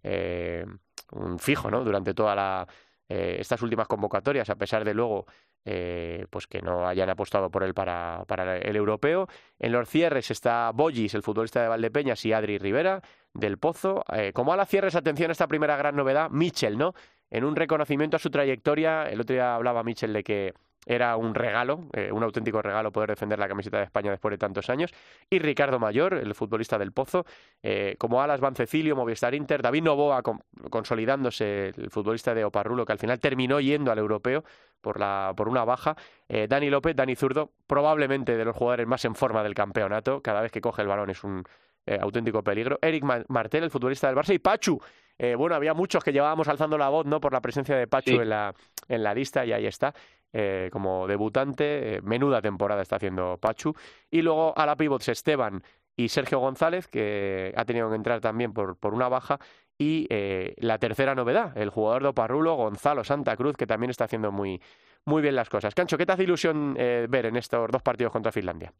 eh, un fijo, ¿no? Durante toda la eh, estas últimas convocatorias, a pesar de luego eh, pues que no hayan apostado por él para, para el europeo. En los cierres está Bollis, el futbolista de Valdepeñas, y Adri Rivera, del Pozo. Eh, como ala cierres, atención a esta primera gran novedad, Michel, ¿no? En un reconocimiento a su trayectoria. El otro día hablaba Michel de que era un regalo, eh, un auténtico regalo poder defender la camiseta de España después de tantos años. Y Ricardo Mayor, el futbolista del Pozo, eh, como alas Van Cecilio, Movistar Inter, David Novoa con, consolidándose, el futbolista de Oparrulo, que al final terminó yendo al europeo por, la, por una baja. Eh, Dani López, Dani Zurdo, probablemente de los jugadores más en forma del campeonato, cada vez que coge el balón es un eh, auténtico peligro. Eric Martel, el futbolista del Barça, y Pachu. Eh, bueno, había muchos que llevábamos alzando la voz, ¿no?, por la presencia de Pachu, sí, en la, en la lista, y ahí está. Eh, como debutante, eh, menuda temporada está haciendo Pachu. Y luego a la pivots Esteban y Sergio González, que ha tenido que entrar también por, por una baja. Y eh, la tercera novedad, el jugador de Oparrulo, Gonzalo Santa Cruz, que también está haciendo muy, muy bien las cosas. Cancho, ¿qué te hace ilusión eh, ver en estos dos partidos contra Finlandia?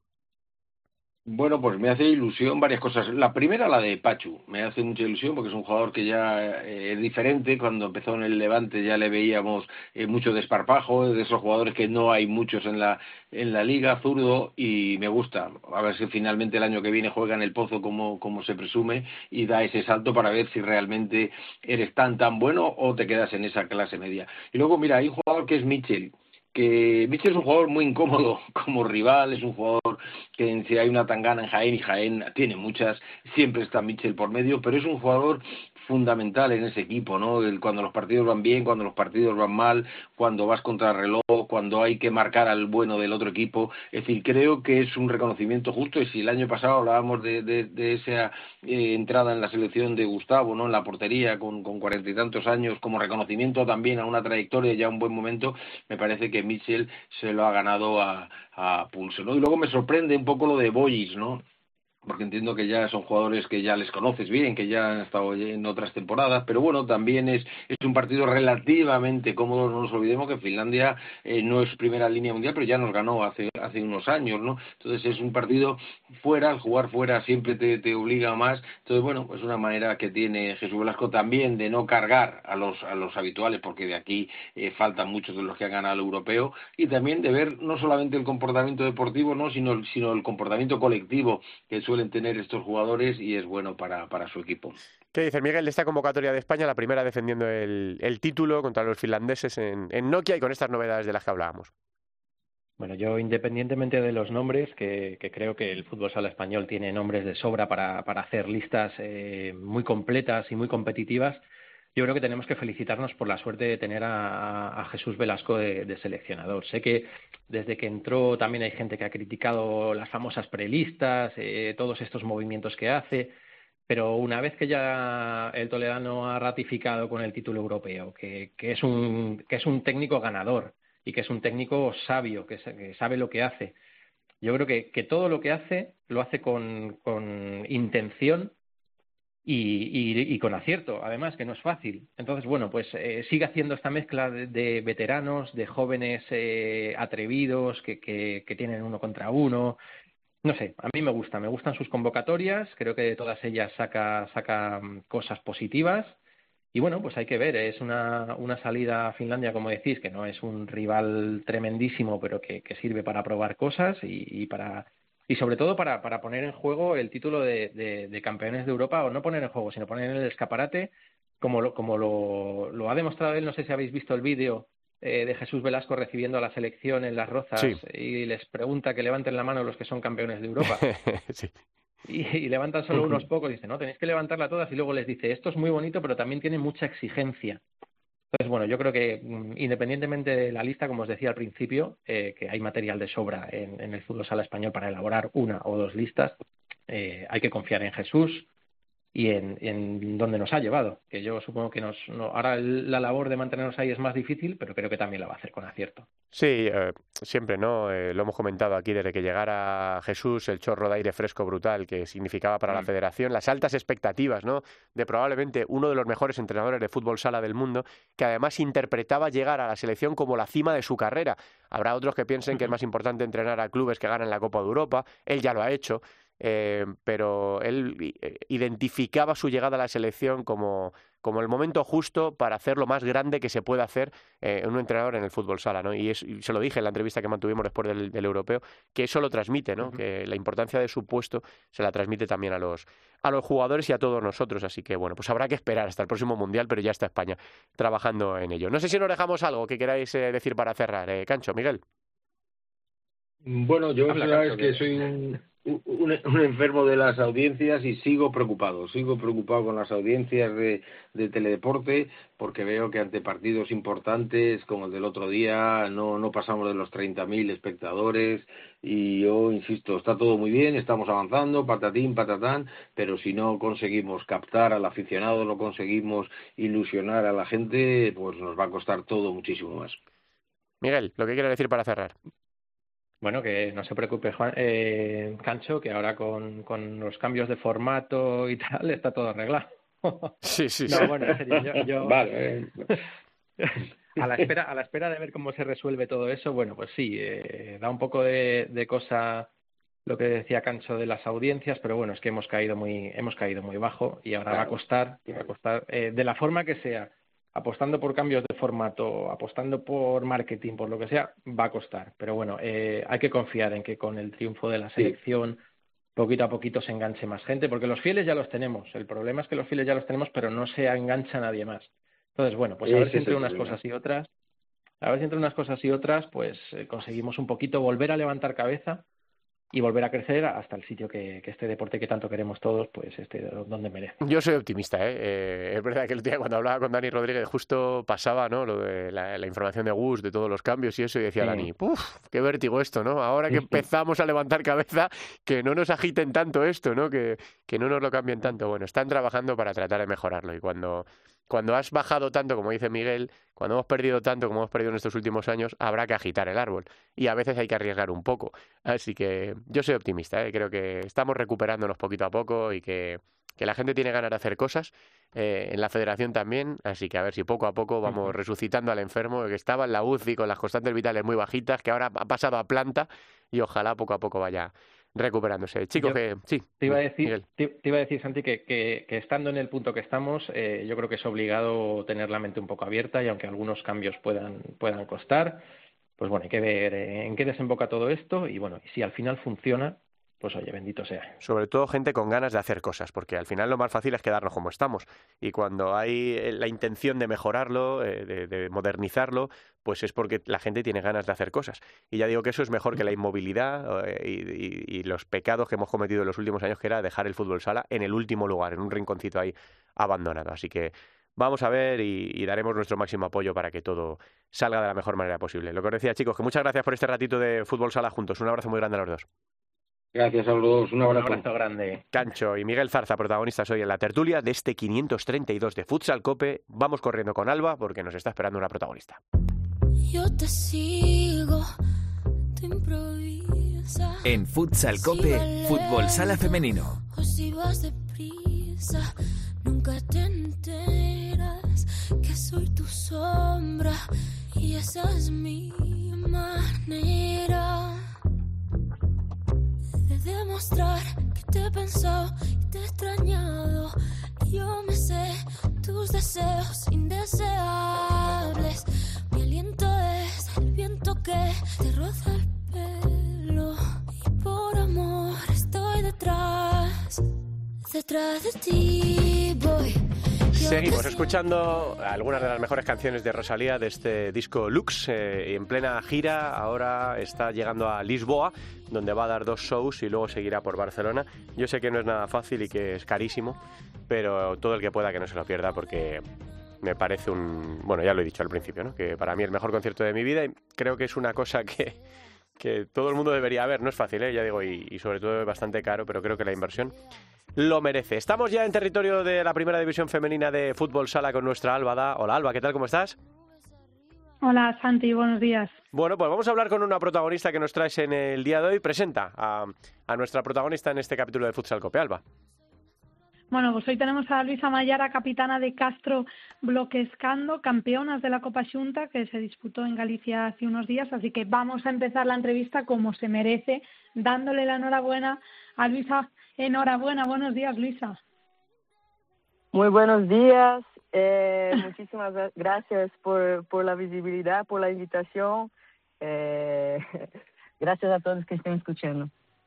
Bueno, pues me hace ilusión varias cosas. La primera, la de Pachu. Me hace mucha ilusión porque es un jugador que ya eh, es diferente. Cuando empezó en el Levante ya le veíamos eh, mucho desparpajo, de esos jugadores que no hay muchos en la en la liga, zurdo, y me gusta. A ver si finalmente el año que viene juega en el Pozo como, como se presume y da ese salto para ver si realmente eres tan tan bueno o te quedas en esa clase media. Y luego, mira, hay un jugador que es Michel, que Michel es un jugador muy incómodo como rival, es un jugador que si hay una tangana en Jaén, y Jaén tiene muchas, siempre está Michel por medio, pero es un jugador fundamental en ese equipo, ¿no? El, cuando los partidos van bien, cuando los partidos van mal, cuando vas contra el reloj, cuando hay que marcar al bueno del otro equipo. Es decir, creo que es un reconocimiento justo, y si el año pasado hablábamos de, de, de esa eh, entrada en la selección de Gustavo, ¿no?, en la portería con con cuarenta y tantos años, como reconocimiento también a una trayectoria y a un buen momento, me parece que Michel se lo ha ganado a, a pulso, ¿no? Y luego me sorprende un poco lo de Bollis, ¿no? porque entiendo que ya son jugadores que ya les conoces bien, que ya han estado en otras temporadas, pero bueno, también es, es un partido relativamente cómodo. No nos olvidemos que Finlandia eh, no es primera línea mundial, pero ya nos ganó hace hace unos años, ¿no? Entonces es un partido fuera, al jugar fuera siempre te, te obliga más. Entonces, bueno, pues una manera que tiene Jesús Velasco también de no cargar a los a los habituales, porque de aquí eh, faltan muchos de los que han ganado el europeo, y también de ver no solamente el comportamiento deportivo, no, sino, sino el comportamiento colectivo que suelen tener estos jugadores, y es bueno para, para su equipo. ¿Qué dices, Miguel, de esta convocatoria de España, la primera defendiendo el, el título contra los finlandeses en, en Nokia y con estas novedades de las que hablábamos? Bueno, yo independientemente de los nombres, que, que creo que el fútbol sala español tiene nombres de sobra para, para hacer listas eh, muy completas y muy competitivas, yo creo que tenemos que felicitarnos por la suerte de tener a, a Jesús Velasco de, de seleccionador. Sé que desde que entró también hay gente que ha criticado las famosas prelistas, eh, todos estos movimientos que hace, pero una vez que ya el toledano ha ratificado con el título europeo que, que, es, un, que es un técnico ganador y que es un técnico sabio, que, que sabe lo que hace, yo creo que, que todo lo que hace lo hace con, con intención Y, y, y con acierto, además, que no es fácil. Entonces, bueno, pues eh, sigue haciendo esta mezcla de, de veteranos, de jóvenes eh, atrevidos que, que, que tienen uno contra uno. No sé, a mí me gusta, me gustan sus convocatorias, creo que de todas ellas saca, saca cosas positivas. Y bueno, pues hay que ver, es una, una salida a Finlandia, como decís, que no es un rival tremendísimo, pero que, que sirve para probar cosas y, y para... Y sobre todo para, para poner en juego el título de, de, de campeones de Europa, o no poner en juego, sino poner en el escaparate, como lo, como lo, lo ha demostrado él. No sé si habéis visto el vídeo eh, de Jesús Velasco recibiendo a la selección en Las Rozas, sí, y les pregunta que levanten la mano los que son campeones de Europa. Sí. Y, y levantan solo unos pocos, y dice, no, tenéis que levantarla todas, y luego les dice, esto es muy bonito, pero también tiene mucha exigencia. Entonces, bueno, yo creo que independientemente de la lista, como os decía al principio, eh, que hay material de sobra en, en el fútbol sala español para elaborar una o dos listas, eh, hay que confiar en Jesús y en, en dónde nos ha llevado, que yo supongo que nos no, ahora el, la labor de mantenernos ahí es más difícil, pero creo que también la va a hacer con acierto. Sí, eh, siempre, ¿no? Eh, lo hemos comentado aquí desde que llegara Jesús, el chorro de aire fresco brutal que significaba para mm. la federación, las altas expectativas, ¿no? De probablemente uno de los mejores entrenadores de fútbol sala del mundo, que además interpretaba llegar a la selección como la cima de su carrera. Habrá otros que piensen que es más importante entrenar a clubes que ganan la Copa de Europa, él ya lo ha hecho. Eh, pero él identificaba su llegada a la selección como, como el momento justo para hacer lo más grande que se puede hacer eh, un entrenador en el fútbol sala, ¿no? Y, es, y se lo dije en la entrevista que mantuvimos después del, del europeo, que eso lo transmite, ¿no? Uh-huh. Que la importancia de su puesto se la transmite también a los, a los jugadores y a todos nosotros. Así que, bueno, pues habrá que esperar hasta el próximo Mundial, pero ya está España trabajando en ello. No sé si nos dejamos algo que queráis eh, decir para cerrar. Eh, Cancho, Miguel. Bueno, yo la verdad es que soy un... Un, un enfermo de las audiencias y sigo preocupado, sigo preocupado con las audiencias de, de teledeporte, porque veo que ante partidos importantes como el del otro día no, no pasamos de los treinta mil espectadores, y yo insisto, está todo muy bien, estamos avanzando, patatín, patatán, pero si no conseguimos captar al aficionado, no conseguimos ilusionar a la gente, pues nos va a costar todo muchísimo más. Miguel, lo que quieres decir para cerrar. Bueno, que no se preocupe, Juan, eh, Cancho, que ahora con, con los cambios de formato y tal está todo arreglado. Sí, sí, no, sí. Bueno, en serio, yo, yo vale. a la espera, a la espera de ver cómo se resuelve todo eso, bueno, pues sí, eh, da un poco de, de cosa lo que decía Cancho de las audiencias, pero bueno, es que hemos caído muy, hemos caído muy bajo y ahora claro. va a costar, va a costar, eh, de la forma que sea. Apostando por cambios de formato, apostando por marketing, por lo que sea, va a costar. Pero bueno, eh, hay que confiar en que con el triunfo de la selección, sí, poquito a poquito se enganche más gente, porque los fieles ya los tenemos. El problema es que los fieles ya los tenemos, pero no se engancha nadie más. Entonces, bueno, pues a ver si entre unas cosas y otras, a ver si entre unas cosas y otras, pues eh, conseguimos un poquito volver a levantar cabeza y volver a crecer hasta el sitio que, que este deporte que tanto queremos todos, pues esté donde merece. Yo soy optimista, ¿eh? Eh, es verdad que el día cuando hablaba con Dani Rodríguez justo pasaba, ¿no? Lo de la, la información de Gus, de todos los cambios y eso, y decía sí. Dani, ¡puf! ¡Qué vértigo esto!, ¿no? Ahora que empezamos a levantar cabeza, que no nos agiten tanto esto, ¿no? Que, que no nos lo cambien tanto. Bueno, están trabajando para tratar de mejorarlo, y cuando... Cuando has bajado tanto, como dice Miguel, cuando hemos perdido tanto como hemos perdido en estos últimos años, habrá que agitar el árbol. Y a veces hay que arriesgar un poco. Así que yo soy optimista, ¿eh? Creo que estamos recuperándonos poquito a poco y que, que la gente tiene ganas de hacer cosas, eh, en la federación también, así que a ver si poco a poco vamos uh-huh. resucitando al enfermo, que estaba en la U C I con las constantes vitales muy bajitas, que ahora ha pasado a planta y ojalá poco a poco vaya recuperándose. Chicos, yo, que sí. Te iba a decir, te, te iba a decir Santi, que, que, que estando en el punto que estamos, eh, yo creo que es obligado tener la mente un poco abierta y aunque algunos cambios puedan, puedan costar, pues bueno, hay que ver eh, en qué desemboca todo esto y bueno, y si al final funciona, pues oye, bendito sea. Sobre todo gente con ganas de hacer cosas, porque al final lo más fácil es quedarnos como estamos. Y cuando hay la intención de mejorarlo, eh, de, de modernizarlo, pues es porque la gente tiene ganas de hacer cosas. Y ya digo que eso es mejor que la inmovilidad eh, y, y, y los pecados que hemos cometido en los últimos años, que era dejar el fútbol sala en el último lugar, en un rinconcito ahí abandonado. Así que vamos a ver y, y daremos nuestro máximo apoyo para que todo salga de la mejor manera posible. Lo que os decía, chicos, que muchas gracias por este ratito de fútbol sala juntos. Un abrazo muy grande a los dos. Gracias a los dos, un abrazo. Un abrazo grande. Cancho y Miguel Zarza, protagonistas hoy en la tertulia de este quinientos treinta y dos de Futsal Cope. Vamos corriendo con Alba porque nos está esperando una protagonista. Yo te sigo, te improvisa. En Futsal Cope, si fútbol sala femenino. O si vas deprisa, nunca te enteras que soy tu sombra y esa es mi manera de demostrar que te he pensado y te he extrañado. Yo me sé tus deseos indeseables. Mi aliento es el viento que te roza el pelo. Y por amor estoy detrás, detrás de ti voy. Seguimos escuchando algunas de las mejores canciones de Rosalía de este disco Lux, eh, en plena gira. Ahora está llegando a Lisboa, donde va a dar dos shows y luego seguirá por Barcelona. Yo sé que no es nada fácil y que es carísimo, pero todo el que pueda que no se lo pierda porque me parece un... Bueno, ya lo he dicho al principio, ¿no? Que para mí el mejor concierto de mi vida y creo que es una cosa que, que todo el mundo debería ver. No es fácil, ¿eh? Ya digo, y, y sobre todo es bastante caro, pero creo que la inversión lo merece. Estamos ya en territorio de la primera división femenina de fútbol sala con nuestra Alba Da. Hola Alba, ¿qué tal? ¿Cómo estás? Hola Santi, buenos días. Bueno, pues vamos a hablar con una protagonista que nos traes en el día de hoy. Presenta a, a nuestra protagonista en este capítulo de Futsal Cope, Alba. Bueno, pues hoy tenemos a Luisa Mayara, capitana de Castro Bloquescando, campeonas de la Copa Xunta, que se disputó en Galicia hace unos días, así que vamos a empezar la entrevista como se merece, dándole la enhorabuena a Luisa. Enhorabuena, buenos días, Luisa. Muy buenos días, eh, muchísimas gracias por, por la visibilidad, por la invitación, eh, gracias a todos que estén escuchando.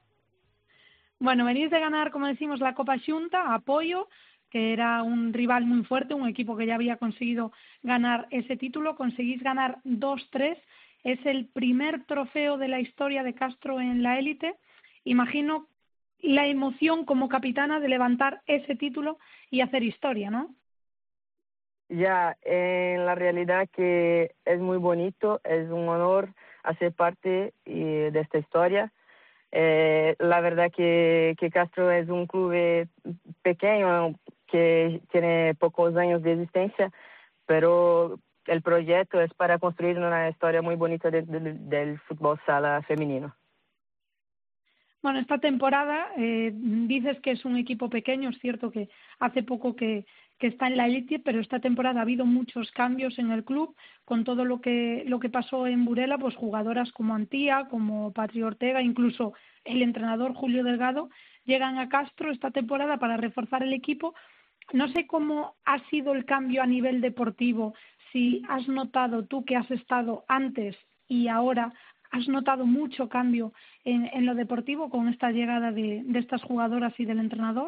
Bueno, venís de ganar, como decimos, la Copa Xunta, Apoio, que era un rival muy fuerte, un equipo que ya había conseguido ganar ese título. Conseguís ganar dos tres, es el primer trofeo de la historia de Castro en la élite. Imagino la emoción como capitana de levantar ese título y hacer historia, ¿no? Ya, en la realidad que es muy bonito, es un honor hacer parte eh, de esta historia. Eh, la verdad que, que Castro es un club pequeño que tiene pocos años de existencia, pero el proyecto es para construir una historia muy bonita de, de, del fútbol sala femenino. Bueno, esta temporada eh, dices que es un equipo pequeño, es cierto que hace poco que, que está en la élite, pero esta temporada ha habido muchos cambios en el club, con todo lo que lo que pasó en Burela, pues jugadoras como Antía, como Patri Ortega, incluso el entrenador Julio Delgado, llegan a Castro esta temporada para reforzar el equipo. No sé cómo ha sido el cambio a nivel deportivo, si has notado tú que has estado antes y ahora, ¿has notado mucho cambio en, en lo deportivo con esta llegada de, de estas jugadoras y del entrenador?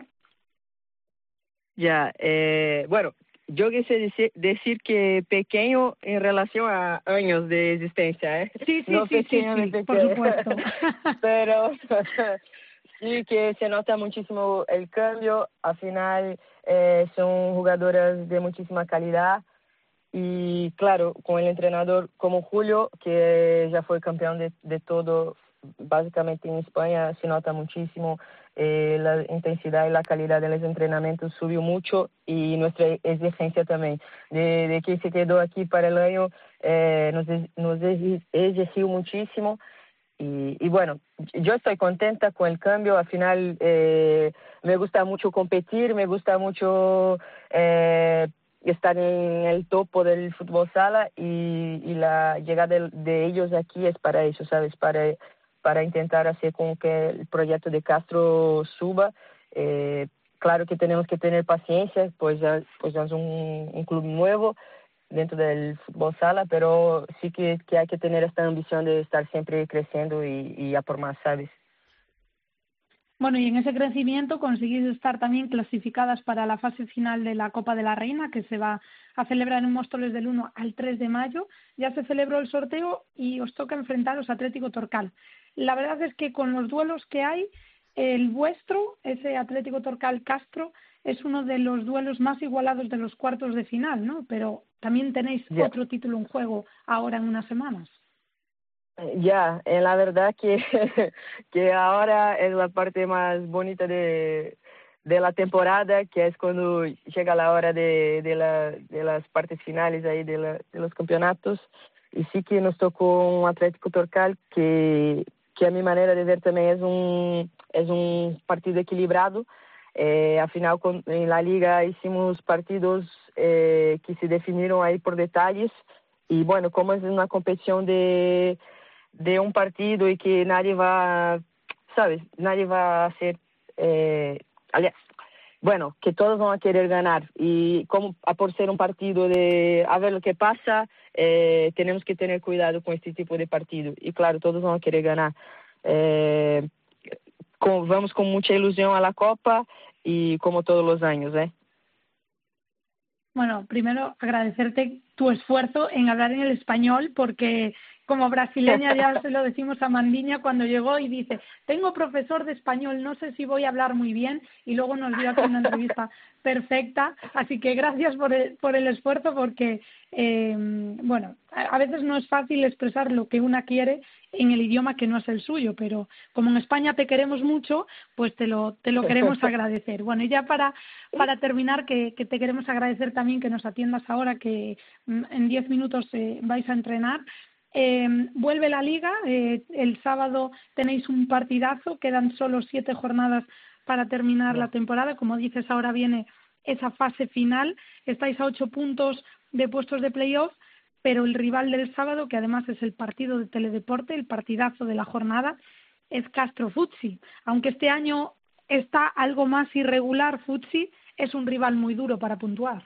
Ya, eh, bueno, yo quise decir, decir que pequeño en relación a años de existencia, ¿eh? Sí, sí, no sí, sí, sí, por supuesto. Pero sí que se nota muchísimo el cambio. Al final eh, son jugadoras de muchísima calidad. Y claro, con el entrenador como Julio, que ya fue campeón de, de todo, básicamente en España, se nota muchísimo eh, la intensidad y la calidad de los entrenamientos subió mucho y nuestra exigencia también. De, de que se quedó aquí para el año, eh, nos, nos exigió muchísimo. Y, y bueno, yo estoy contenta con el cambio. Al final eh, me gusta mucho competir, me gusta mucho eh, estar en el topo del fútbol sala y, y la llegada de, de ellos aquí es para eso, ¿sabes? Para, para intentar hacer con que el proyecto de Castro suba. Eh, claro que tenemos que tener paciencia, pues ya, pues ya es un, un club nuevo dentro del fútbol sala, pero sí que, que hay que tener esta ambición de estar siempre creciendo y, y a por más, ¿sabes? Bueno, y en ese crecimiento conseguís estar también clasificadas para la fase final de la Copa de la Reina, que se va a celebrar en Móstoles del uno al tres de mayo. Ya se celebró el sorteo y os toca enfrentaros a Atlético Torcal. La verdad es que con los duelos que hay, el vuestro, ese Atlético Torcal Castro, es uno de los duelos más igualados de los cuartos de final, ¿no? Pero también tenéis yeah. otro título en juego ahora en unas semanas. Ya, yeah, la verdad que, que ahora es la parte más bonita de, de la temporada, que es cuando llega la hora de, de, la, de las partes finales ahí de, la, de los campeonatos. Y sí que nos tocó un Atlético Torcal que, que a mi manera de ver también es un, es un partido equilibrado. Eh, al final, con, en la liga hicimos partidos eh, que se definieron ahí por detalles y bueno, como es una competición de, de un partido y que nadie va, ¿sabes? Nadie va a hacer, eh, bueno, que todos van a querer ganar y como a por ser un partido de a ver lo que pasa, eh, tenemos que tener cuidado con este tipo de partido y claro, todos van a querer ganar. Eh, con, vamos con mucha ilusión a la Copa y como todos los años, ¿eh? Bueno, primero agradecerte tu esfuerzo en hablar en el español, porque como brasileña ya se lo decimos a Mandiña cuando llegó y dice, tengo profesor de español, no sé si voy a hablar muy bien, y luego nos dio aquí una entrevista perfecta, así que gracias por el, por el esfuerzo, porque eh, bueno, a veces no es fácil expresar lo que una quiere en el idioma que no es el suyo, pero como en España te queremos mucho, pues te lo te lo queremos agradecer. Bueno, y ya para para terminar, que, que te queremos agradecer también que nos atiendas ahora, que en diez minutos eh, vais a entrenar. Eh, vuelve la liga, eh, el sábado tenéis un partidazo, quedan solo siete jornadas para terminar la temporada, como dices, ahora viene esa fase final, estáis a ocho puntos de puestos de playoff, pero el rival del sábado, que además es el partido de Teledeporte, el partidazo de la jornada, es Castro Futsi. Aunque este año está algo más irregular Futsi, es un rival muy duro para puntuar.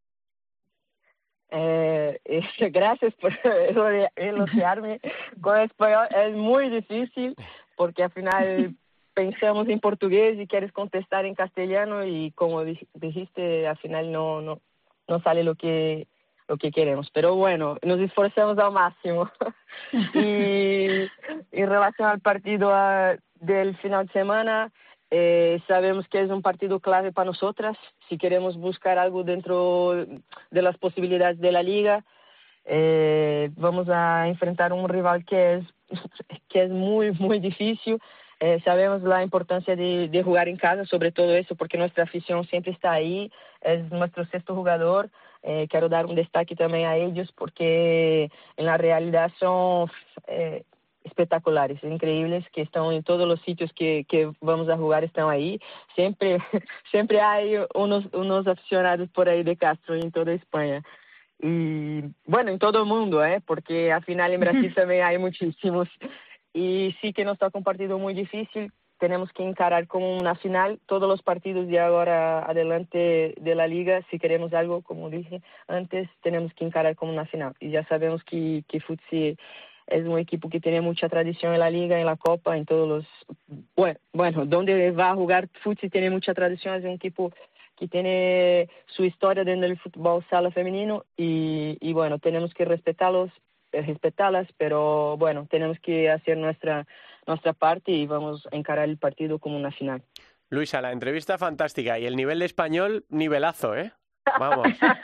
Eh, eh, gracias por elogiarme con español. Es muy difícil porque al final pensamos en portugués y quieres contestar en castellano y como dijiste, al final no no no sale lo que lo que queremos. Pero bueno, nos esforzamos al máximo. Y en relación al partido a, del final de semana, Eh, sabemos que es un partido clave para nosotras, si queremos buscar algo dentro de las posibilidades de la liga. Eh, vamos a enfrentar un rival que es, que es muy, muy difícil. Eh, sabemos la importancia de, de jugar en casa, sobre todo eso, porque nuestra afición siempre está ahí, es nuestro sexto jugador. Eh, quiero dar un destaque también a ellos porque en la realidad son... Eh, espectaculares, increíbles, que están en todos los sitios que, que vamos a jugar, están ahí. Siempre siempre hay unos, unos aficionados por ahí de Castro en toda España. Y bueno, en todo el mundo, ¿eh? Porque al final en Brasil también hay muchísimos. Y sí que nos toca un partido muy difícil. Tenemos que encarar como una final todos los partidos de ahora adelante de la liga. Si queremos algo, como dije antes, tenemos que encarar como una final. Y ya sabemos que, que Futsi es un equipo que tiene mucha tradición en la liga, en la Copa, en todos los... Bueno, bueno donde va a jugar Futsi tiene mucha tradición, es un equipo que tiene su historia dentro del fútbol sala femenino y, y bueno, tenemos que respetarlos, respetarlas, pero bueno, tenemos que hacer nuestra, nuestra parte y vamos a encarar el partido como una final. Luisa, la entrevista fantástica y el nivel de español, nivelazo, ¿eh? Vamos.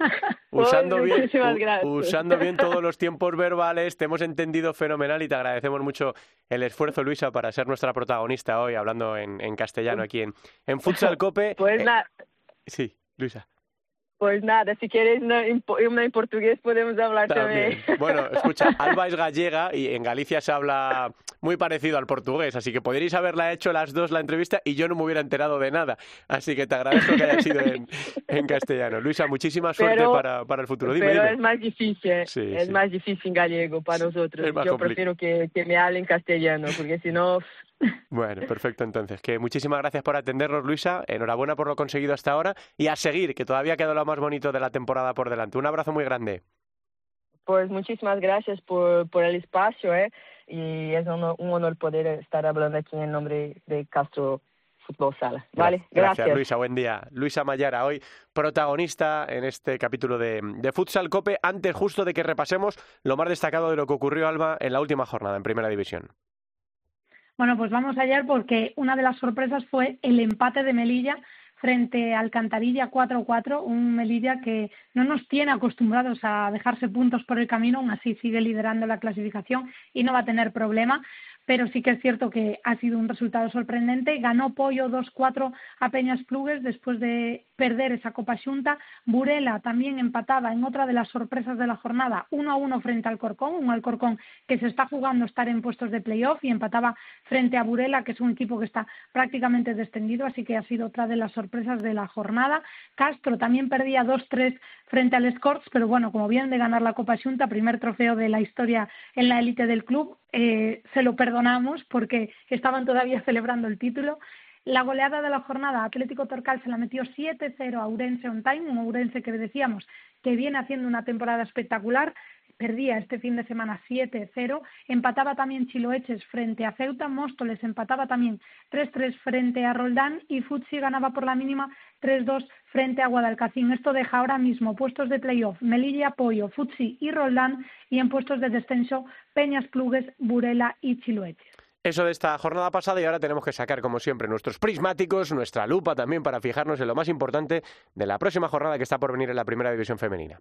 usando, Pues, bien, muchísimas gracias. usando bien todos los tiempos verbales, te hemos entendido fenomenal y te agradecemos mucho el esfuerzo, Luisa, para ser nuestra protagonista hoy, hablando en, en castellano aquí en, en Futsal Cope. Pues Eh, nada. Sí, Luisa. Pues nada, si quieres una en, una en portugués podemos hablar también. También. Bueno, escucha, Alba es gallega y en Galicia se habla muy parecido al portugués, así que podríais haberla hecho las dos la entrevista y yo no me hubiera enterado de nada. Así que te agradezco que haya sido en, en castellano. Luisa, muchísima suerte Pero- para, para el futuro. Dime, Pero dime. es más difícil, Sí, es sí. más difícil en gallego para nosotros. es más Yo compli- prefiero que, que me hablen castellano, porque si no... Bueno, perfecto entonces. Que muchísimas gracias por atendernos, Luisa. Enhorabuena por lo conseguido hasta ahora y a seguir, que todavía queda lo más bonito de la temporada por delante. Un abrazo muy grande. Pues muchísimas gracias por, por el espacio, ¿eh? Y es un, honor- un honor poder estar hablando aquí en nombre de Castro Fútbol Sala. ¿Vale? Gracias, Luisa. Buen día. Luisa Mayara, hoy protagonista en este capítulo de, de Futsal Cope, antes justo de que repasemos lo más destacado de lo que ocurrió, Alba, en la última jornada en Primera División. Bueno, pues vamos ayer porque una de las sorpresas fue el empate de Melilla frente al Alcantarilla cuatro cuatro, un Melilla que no nos tiene acostumbrados a dejarse puntos por el camino, aún así sigue liderando la clasificación y no va a tener problema, pero sí que es cierto que ha sido un resultado sorprendente. Ganó Pollo dos cuatro a Peñas Plugues después de perder esa Copa Xunta. Burela también empataba en otra de las sorpresas de la jornada, uno a uno frente al Alcorcón, un Alcorcón que se está jugando estar en puestos de playoff y empataba frente a Burela, que es un equipo que está prácticamente descendido, así que ha sido otra de las sorpresas de la jornada. Castro también perdía dos tres frente al Scorts, pero bueno, como vienen de ganar la Copa Xunta, primer trofeo de la historia en la élite del club, eh, se lo perdonamos porque estaban todavía celebrando el título. La goleada de la jornada, Atlético Torcal se la metió siete cero a Ourense on time, un Ourense que decíamos que viene haciendo una temporada espectacular, perdía este fin de semana siete cero, empataba también Chiloeches frente a Ceuta, Móstoles empataba también tres tres frente a Roldán y Futsi ganaba por la mínima tres dos frente a Guadalcacín. Esto deja ahora mismo puestos de playoff Melilla, Pollo, Futsi y Roldán, y en puestos de descenso Peñas Plugues, Burela y Chiloeches. Eso de esta jornada pasada, y ahora tenemos que sacar, como siempre, nuestros prismáticos, nuestra lupa también para fijarnos en lo más importante de la próxima jornada que está por venir en la Primera División femenina.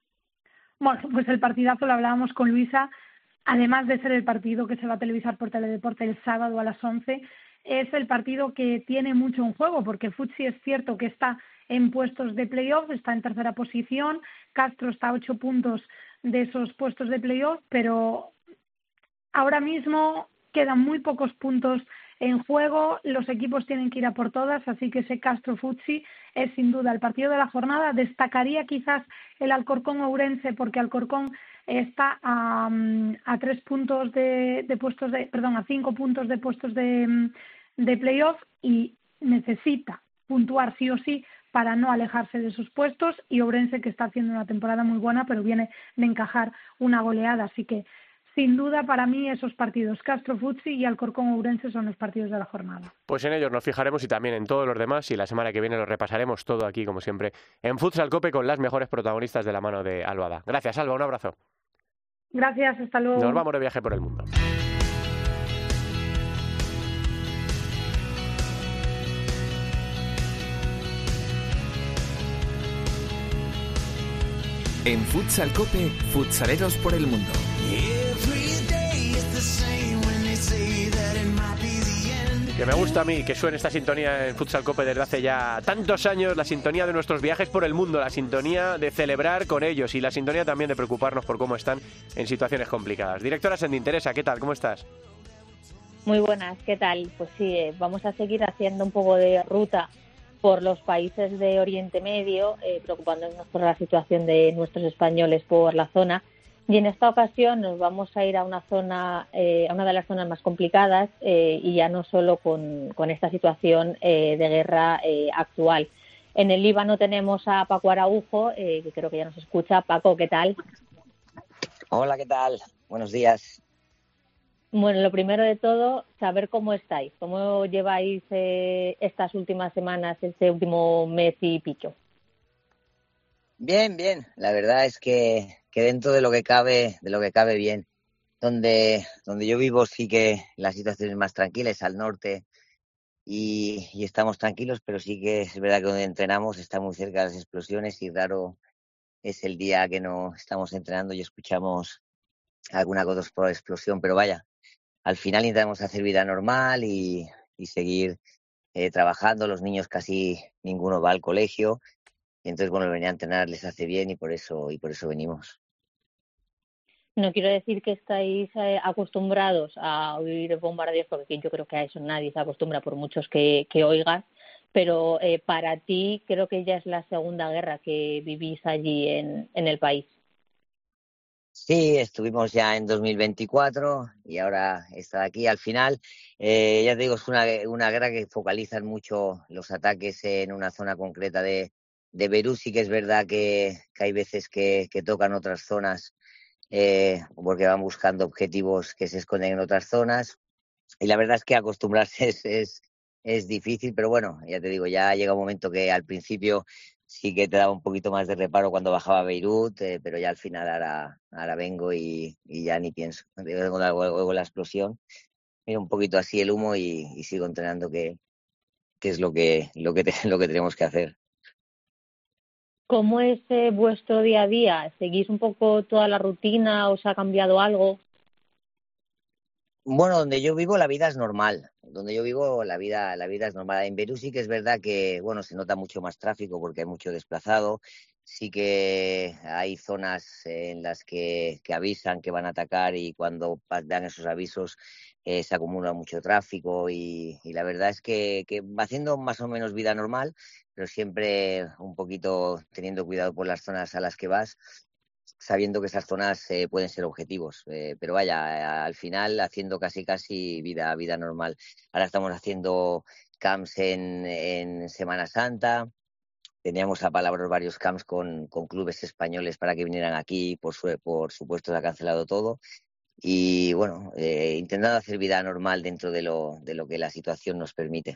Bueno, pues el partidazo lo hablábamos con Luisa, además de ser el partido que se va a televisar por Teledeporte el sábado a las once, es el partido que tiene mucho en juego, porque Futsi es cierto que está en puestos de playoff, está en tercera posición, Castro está a ocho puntos de esos puestos de playoff, pero ahora mismo quedan muy pocos puntos en juego, los equipos tienen que ir a por todas, así que ese Castro Futsi es sin duda el partido de la jornada. Destacaría quizás el Alcorcón Ourense, porque Alcorcón está a, a tres puntos de, de puestos de, perdón, a cinco puntos de puestos de, de playoff y necesita puntuar sí o sí para no alejarse de sus puestos, y Ourense que está haciendo una temporada muy buena pero viene de encajar una goleada, así que sin duda, para mí, esos partidos, Castro Futsi y Alcorcón Ourense, son los partidos de la jornada. Pues en ellos nos fijaremos y también en todos los demás, y la semana que viene lo repasaremos todo aquí, como siempre, en Futsal Cope con las mejores protagonistas de la mano de Alba. Gracias, Alba, un abrazo. Gracias, hasta luego. Nos vamos de viaje por el mundo. En Futsal Cope, futsaleros por el mundo. Que me gusta a mí que suene esta sintonía en Futsal Cope desde hace ya tantos años, la sintonía de nuestros viajes por el mundo, la sintonía de celebrar con ellos y la sintonía también de preocuparnos por cómo están en situaciones complicadas. Directora Sendin Teresa, ¿qué tal? ¿Cómo estás? Muy buenas, ¿qué tal? Pues sí, eh, vamos a seguir haciendo un poco de ruta por los países de Oriente Medio, eh, preocupándonos por la situación de nuestros españoles por la zona. Y en esta ocasión nos vamos a ir a una zona, eh, a una de las zonas más complicadas, eh, y ya no solo con, con esta situación eh, de guerra eh, actual. En el Líbano tenemos a Paco Araujo, eh, que creo que ya nos escucha. Paco, ¿qué tal? Hola, ¿qué tal? Buenos días. Bueno, lo primero de todo, saber cómo estáis, cómo lleváis eh, estas últimas semanas, este último mes y pico. Bien, bien. La verdad es que, que dentro de lo que cabe, de lo que cabe bien. Donde, donde yo vivo sí que la situación es más tranquila, es al norte y, y estamos tranquilos, pero sí que es verdad que donde entrenamos está muy cerca de las explosiones y raro es el día que no estamos entrenando y escuchamos alguna que otra explosión, pero vaya, al final intentamos hacer vida normal y, y seguir eh, trabajando. Los niños casi ninguno va al colegio, y entonces bueno, venir a entrenar les hace bien y por eso y por eso venimos. No quiero decir que estáis eh, acostumbrados a oír bombardeos, porque yo creo que a eso nadie se acostumbra, por muchos que, que oigas, pero eh, para ti creo que ya es la segunda guerra que vivís allí en, en el país. Sí, estuvimos ya en dos mil veinticuatro y ahora está aquí. Al final, eh, ya te digo, es una, una guerra que focalizan mucho los ataques en una zona concreta de, de Beirut. Sí que es verdad que, que hay veces que, que tocan otras zonas eh, porque van buscando objetivos que se esconden en otras zonas. Y la verdad es que acostumbrarse es, es, es difícil, pero bueno, ya te digo, ya llega un momento que al principio sí que te daba un poquito más de reparo cuando bajaba a Beirut, eh, pero ya al final ahora, ahora vengo y, y ya ni pienso. Vengo luego la explosión, miro un poquito así el humo y, y sigo entrenando, que, que es lo que, lo, que te, lo que tenemos que hacer. ¿Cómo es eh, vuestro día a día? ¿Seguís un poco toda la rutina? ¿Os ha cambiado algo? Bueno, donde yo vivo la vida es normal. Donde yo vivo la vida, la vida es normal. En Beirut sí que es verdad que, bueno, se nota mucho más tráfico porque hay mucho desplazado. Sí que hay zonas en las que, que avisan que van a atacar y cuando dan esos avisos eh, se acumula mucho tráfico y, y la verdad es que, que va haciendo más o menos vida normal, pero siempre un poquito teniendo cuidado por las zonas a las que vas, sabiendo que esas zonas eh, pueden ser objetivos. Eh, pero vaya, al final haciendo casi casi vida, vida normal. Ahora estamos haciendo camps en, en Semana Santa. Teníamos a palabras varios camps con, con clubes españoles para que vinieran aquí, por, su, por supuesto se ha cancelado todo. Y bueno, eh, intentando hacer vida normal dentro de lo, de lo que la situación nos permite.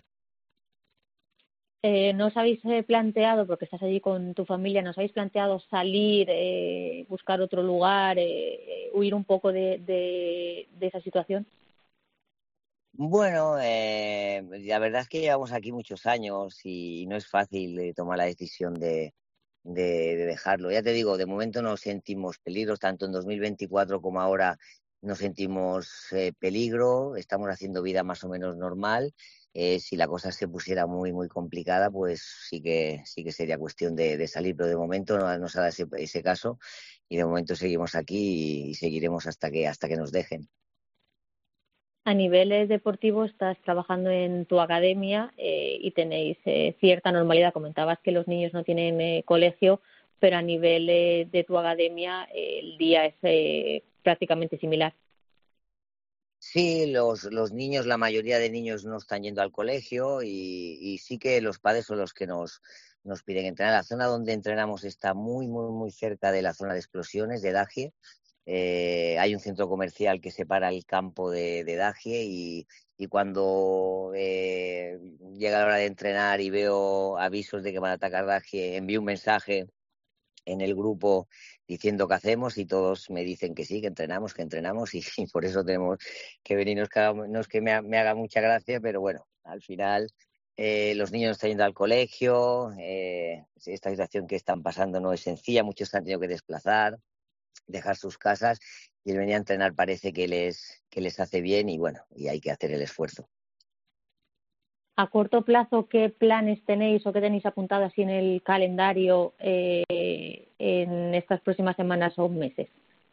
Eh, ¿No os habéis eh, planteado, porque estás allí con tu familia, ¿no os habéis planteado salir, eh, buscar otro lugar, eh, huir un poco de, de, de esa situación? Bueno, eh, la verdad es que llevamos aquí muchos años y no es fácil eh, tomar la decisión de, de, de dejarlo. Ya te digo, de momento no sentimos peligros, tanto en dos mil veinticuatro como ahora no sentimos eh, peligro, estamos haciendo vida más o menos normal. Eh, si la cosa se pusiera muy muy complicada, pues sí que sí que sería cuestión de, de salir, pero de momento no nos ha dado ese, ese caso y de momento seguimos aquí y, y seguiremos hasta que hasta que nos dejen. A nivel deportivo estás trabajando en tu academia eh, y tenéis eh, cierta normalidad. Comentabas que los niños no tienen eh, colegio, pero a nivel eh, de tu academia eh, el día es eh, prácticamente similar. Sí, los, los niños, la mayoría de niños no están yendo al colegio y, y sí que los padres son los que nos, nos piden entrenar. La zona donde entrenamos está muy, muy, muy cerca de la zona de explosiones de Daje. Eh, hay un centro comercial que separa el campo de, de Daje y, y cuando eh, llega la hora de entrenar y veo avisos de que van a atacar Daje, envío un mensaje en el grupo diciendo qué hacemos y todos me dicen que sí, que entrenamos, que entrenamos y, y por eso tenemos que venir. No es que, no es que me, me haga mucha gracia, pero bueno, al final eh, los niños están yendo al colegio, eh, esta situación que están pasando no es sencilla, muchos han tenido que desplazar, dejar sus casas y el venir a entrenar parece que les, que les hace bien y bueno, y hay que hacer el esfuerzo. A corto plazo, ¿qué planes tenéis o qué tenéis apuntado así en el calendario eh, en estas próximas semanas o meses?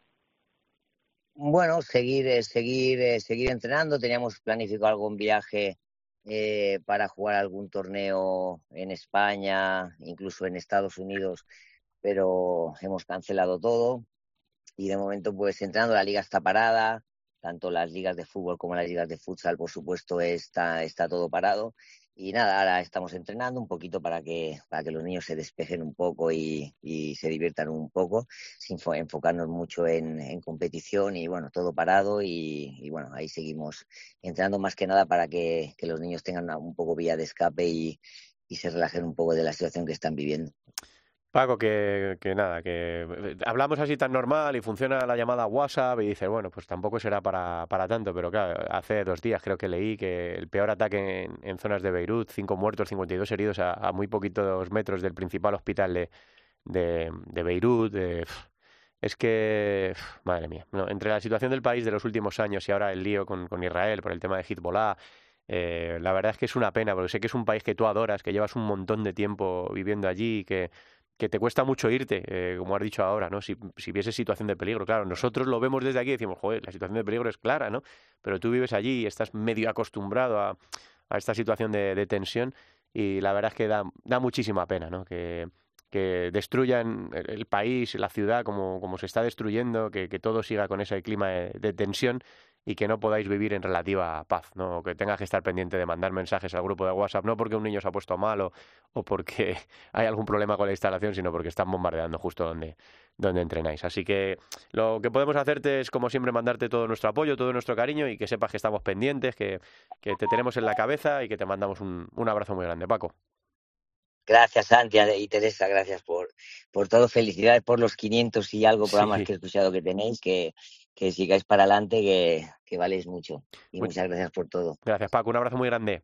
Bueno, seguir, seguir, seguir entrenando. Teníamos planificado algún viaje eh, para jugar algún torneo en España, incluso en Estados Unidos, pero hemos cancelado todo y de momento pues entrenando. La liga está parada. Tanto las ligas de fútbol como las ligas de futsal, por supuesto, está, está todo parado. Y nada, ahora estamos entrenando un poquito para que, para que los niños se despejen un poco y, y se diviertan un poco, sin enfocarnos mucho en, en competición y bueno, todo parado y, y bueno, ahí seguimos entrenando más que nada para que, que los niños tengan un poco vía de escape y, y se relajen un poco de la situación que están viviendo. Paco, que, que nada, que hablamos así tan normal y funciona la llamada WhatsApp y dices, bueno, pues tampoco será para, para tanto, pero claro, hace dos días creo que leí que el peor ataque en, en zonas de Beirut, cinco muertos, cincuenta y dos heridos a, a muy poquitos metros del principal hospital de, de, de Beirut, de... Es que, madre mía, no, entre la situación del país de los últimos años y ahora el lío con, con Israel por el tema de Hezbollah, eh, la verdad es que es una pena, porque sé que es un país que tú adoras, que llevas un montón de tiempo viviendo allí, que, que te cuesta mucho irte, eh, como has dicho ahora, ¿no? Si, si viese situación de peligro, claro, nosotros lo vemos desde aquí y decimos, joder, la situación de peligro es clara, ¿no? Pero tú vives allí y estás medio acostumbrado a, a esta situación de, de tensión y la verdad es que da, da muchísima pena, ¿no? Que... que destruyan el país, la ciudad, como, como se está destruyendo, que, que todo siga con ese clima de, de tensión y que no podáis vivir en relativa paz, ¿no? O que tengas que estar pendiente de mandar mensajes al grupo de WhatsApp, no porque un niño se ha puesto mal o, o porque hay algún problema con la instalación, sino porque están bombardeando justo donde, donde entrenáis. Así que lo que podemos hacerte es, como siempre, mandarte todo nuestro apoyo, todo nuestro cariño y que sepas que estamos pendientes, que, que te tenemos en la cabeza y que te mandamos un, un abrazo muy grande, Paco. Gracias, Santi y Teresa, gracias por, por todo. Felicidades por los quinientos y algo programas Sí. que he escuchado que tenéis, que, que sigáis para adelante, que, que valéis mucho. Y Muy- muchas gracias por todo. Gracias, Paco. Un abrazo muy grande.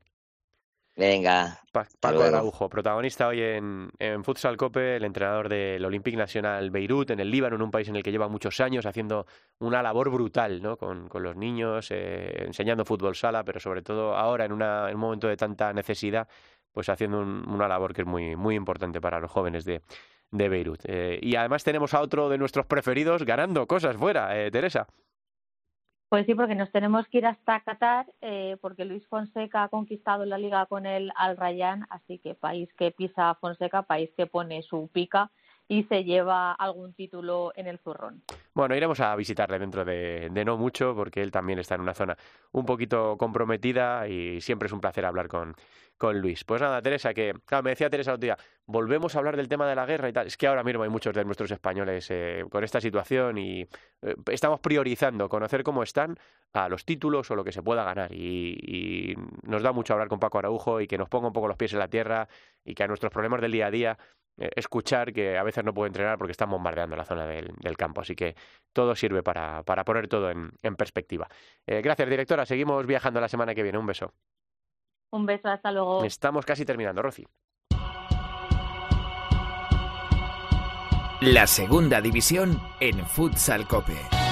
Venga, Pa- hasta Paco luego. Araujo, protagonista hoy en, en Futsal Cope, el entrenador del Olympique Nacional Beirut, en el Líbano, en un país en el que lleva muchos años haciendo una labor brutal, ¿no? con, con los niños, eh, enseñando fútbol sala, pero sobre todo ahora en, una, en un momento de tanta necesidad, pues haciendo un- una labor que es muy, muy importante para los jóvenes de, de Beirut. Eh, y además tenemos a otro de nuestros preferidos ganando cosas fuera, eh, Teresa. Pues sí, porque nos tenemos que ir hasta Qatar, eh, porque Luis Fonseca ha conquistado la liga con el Al Rayyan, así que país que pisa a Fonseca, país que pone su pica y se lleva algún título en el zurrón. Bueno, iremos a visitarle dentro de, de no mucho, porque él también está en una zona un poquito comprometida y siempre es un placer hablar con, con Luis. Pues nada, Teresa, que claro, me decía Teresa el otro día, volvemos a hablar del tema de la guerra y tal. Es que ahora mismo hay muchos de nuestros españoles eh, con esta situación y eh, estamos priorizando conocer cómo están a los títulos o lo que se pueda ganar. Y, y nos da mucho hablar con Paco Araujo y que nos ponga un poco los pies en la tierra y que a nuestros problemas del día a día eh, escuchar que a veces no puedo entrenar porque están bombardeando la zona del, del campo. Así que todo sirve para, para poner todo en, en perspectiva. Eh, gracias, directora. Seguimos viajando la semana que viene. Un beso. Un beso, hasta luego. Estamos casi terminando, Rosy. La segunda división en Futsal Cope.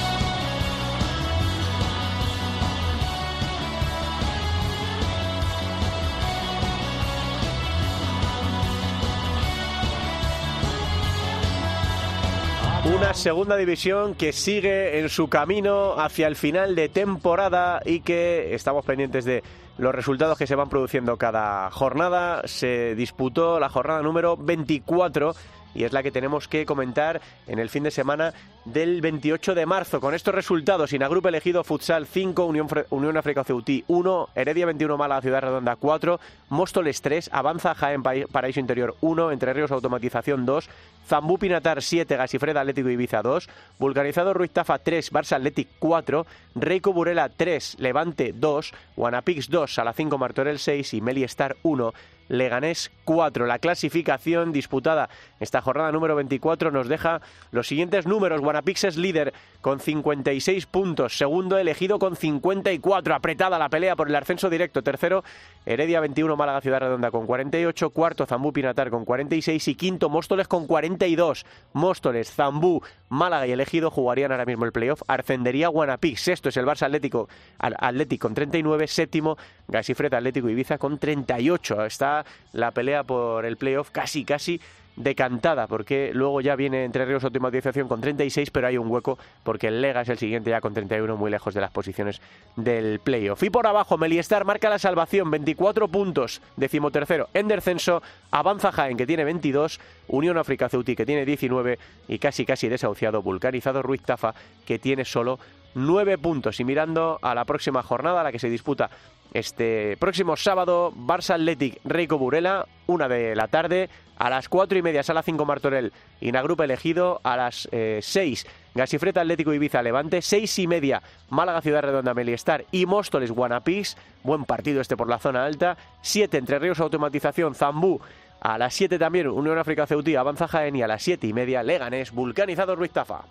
Una segunda división que sigue en su camino hacia el final de temporada y que estamos pendientes de los resultados que se van produciendo cada jornada. Se disputó la jornada número veinticuatro y es la que tenemos que comentar en el fin de semana del veintiocho de marzo. Con estos resultados, Inagrup elegido Futsal cinco, Unión, Unión África Ceutí uno, Heredia veintiuno Málaga Ciudad Redonda cuatro, Móstoles tres, Avanza Jaén Paraíso Interior uno, Entre Ríos Automatización dos, Zambú Pinatar siete, Gasifreda Atlético Ibiza dos, Vulcanizado Ruiz Tafa tres, Barça Athletic cuatro, Reico Burela tres, Levante dos, Guanapix dos, Sala cinco Martorell seis y Meliestar uno, Leganés cuatro. La clasificación disputada esta jornada número veinticuatro nos deja los siguientes números. Guanapix es líder con cincuenta y seis puntos, segundo elegido con cincuenta y cuatro, apretada la pelea por el ascenso directo, tercero Heredia veintiuno Málaga Ciudad Redonda con cuarenta y ocho, cuarto Zambú Pinatar con cuarenta y seis y quinto Móstoles con cuarenta y dos. Móstoles, Zambú, Málaga y elegido jugarían ahora mismo el playoff. Ascendería Guanapix, sexto es el Barça Atlético Athletic con treinta y nueve, séptimo Gasifreda Atlético Ibiza con treinta y ocho. Está la pelea por el playoff casi casi decantada, porque luego ya viene Entre Ríos Automatización con treinta y seis, pero hay un hueco porque el Lega es el siguiente ya con treinta y uno, muy lejos de las posiciones del playoff. Y por abajo, Meliestar marca la salvación, veinticuatro puntos, decimotercero en descenso, Avanza Jaén que tiene veintidós, Unión África Ceutí que tiene diecinueve y casi casi desahuciado Vulcanizado Ruiz Tafa que tiene solo nueve puntos. Y mirando a la próxima jornada, la que se disputa este próximo sábado, Barça Athletic Reico Burela, una de la tarde, a las cuatro y media Sala cinco Martorell Inagrup elegido, a las eh, seis Gasifreta Atlético Ibiza Levante, seis y media Málaga Ciudad Redonda Meliestar y Móstoles Guanapix, buen partido este por la zona alta, siete Entre Ríos Automatización Zambú, a las siete también Unión África Ceutí Avanza Jaén y a las siete y media Leganés Vulcanizado Ruiz Tafa.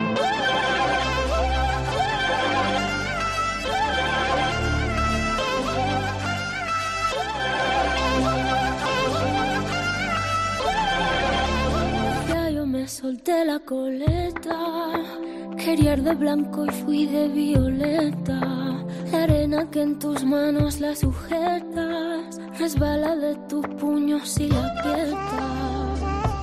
solté la coleta. Quería ir de blanco y fui de violeta. La arena que en tus manos la sujetas resbala de tus puños y la aprietas.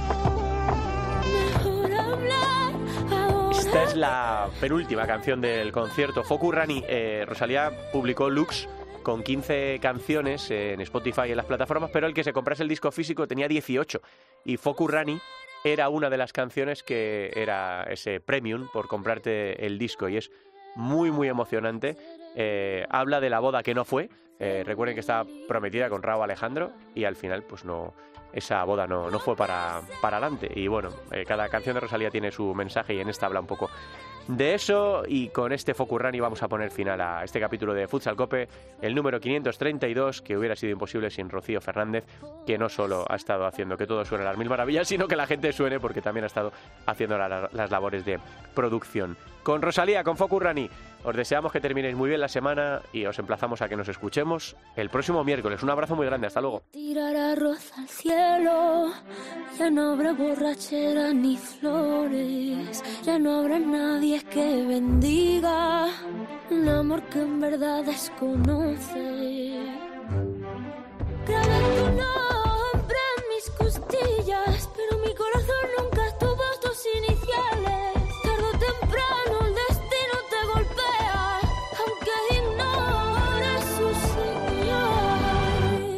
Mejor hablar ahora. Esta es la penúltima canción del concierto. Fokurrani, eh, Rosalía publicó Lux con quince canciones en Spotify y en las plataformas, pero el que se comprase el disco físico tenía dieciocho. Y Fokurrani era una de las canciones que era ese premium por comprarte el disco, y es muy, muy emocionante. Eh, habla de la boda que no fue. Eh, recuerden que estaba prometida con Rauw Alejandro y al final pues no, esa boda no, no fue para, para adelante. Y bueno, eh, cada canción de Rosalía tiene su mensaje y en esta habla un poco de eso. Y con este Fokurrani vamos a poner final a este capítulo de Futsal Cope, el número quinientos treinta y dos, que hubiera sido imposible sin Rocío Fernández, que no solo ha estado haciendo que todo suene a las mil maravillas, sino que la gente suene, porque también ha estado haciendo la, las labores de producción. Con Rosalía, con Fokurrani, os deseamos que terminéis muy bien la semana y os emplazamos a que nos escuchemos el próximo miércoles. Un abrazo muy grande, hasta luego. Tirar arroz al cielo, ya no habrá borrachera ni flores, ya no habrá nadie que bendiga un amor que en verdad desconoce. Grabé tu nombre en mis costillas, pero mi corazón nunca estuvo tus iniciales. Tarde o temprano el destino te golpea, aunque ignores sus señales.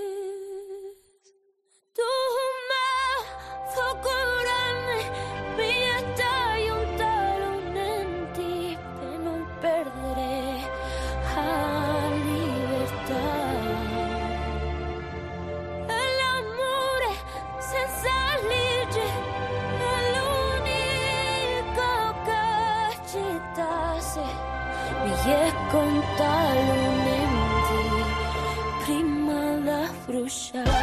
Tu mazo grande, billete y un talón en ti, que no perderé a libertad. El amor senza legge è l'unico che ci tasse, mi è con talon en ti, prima da frusciare.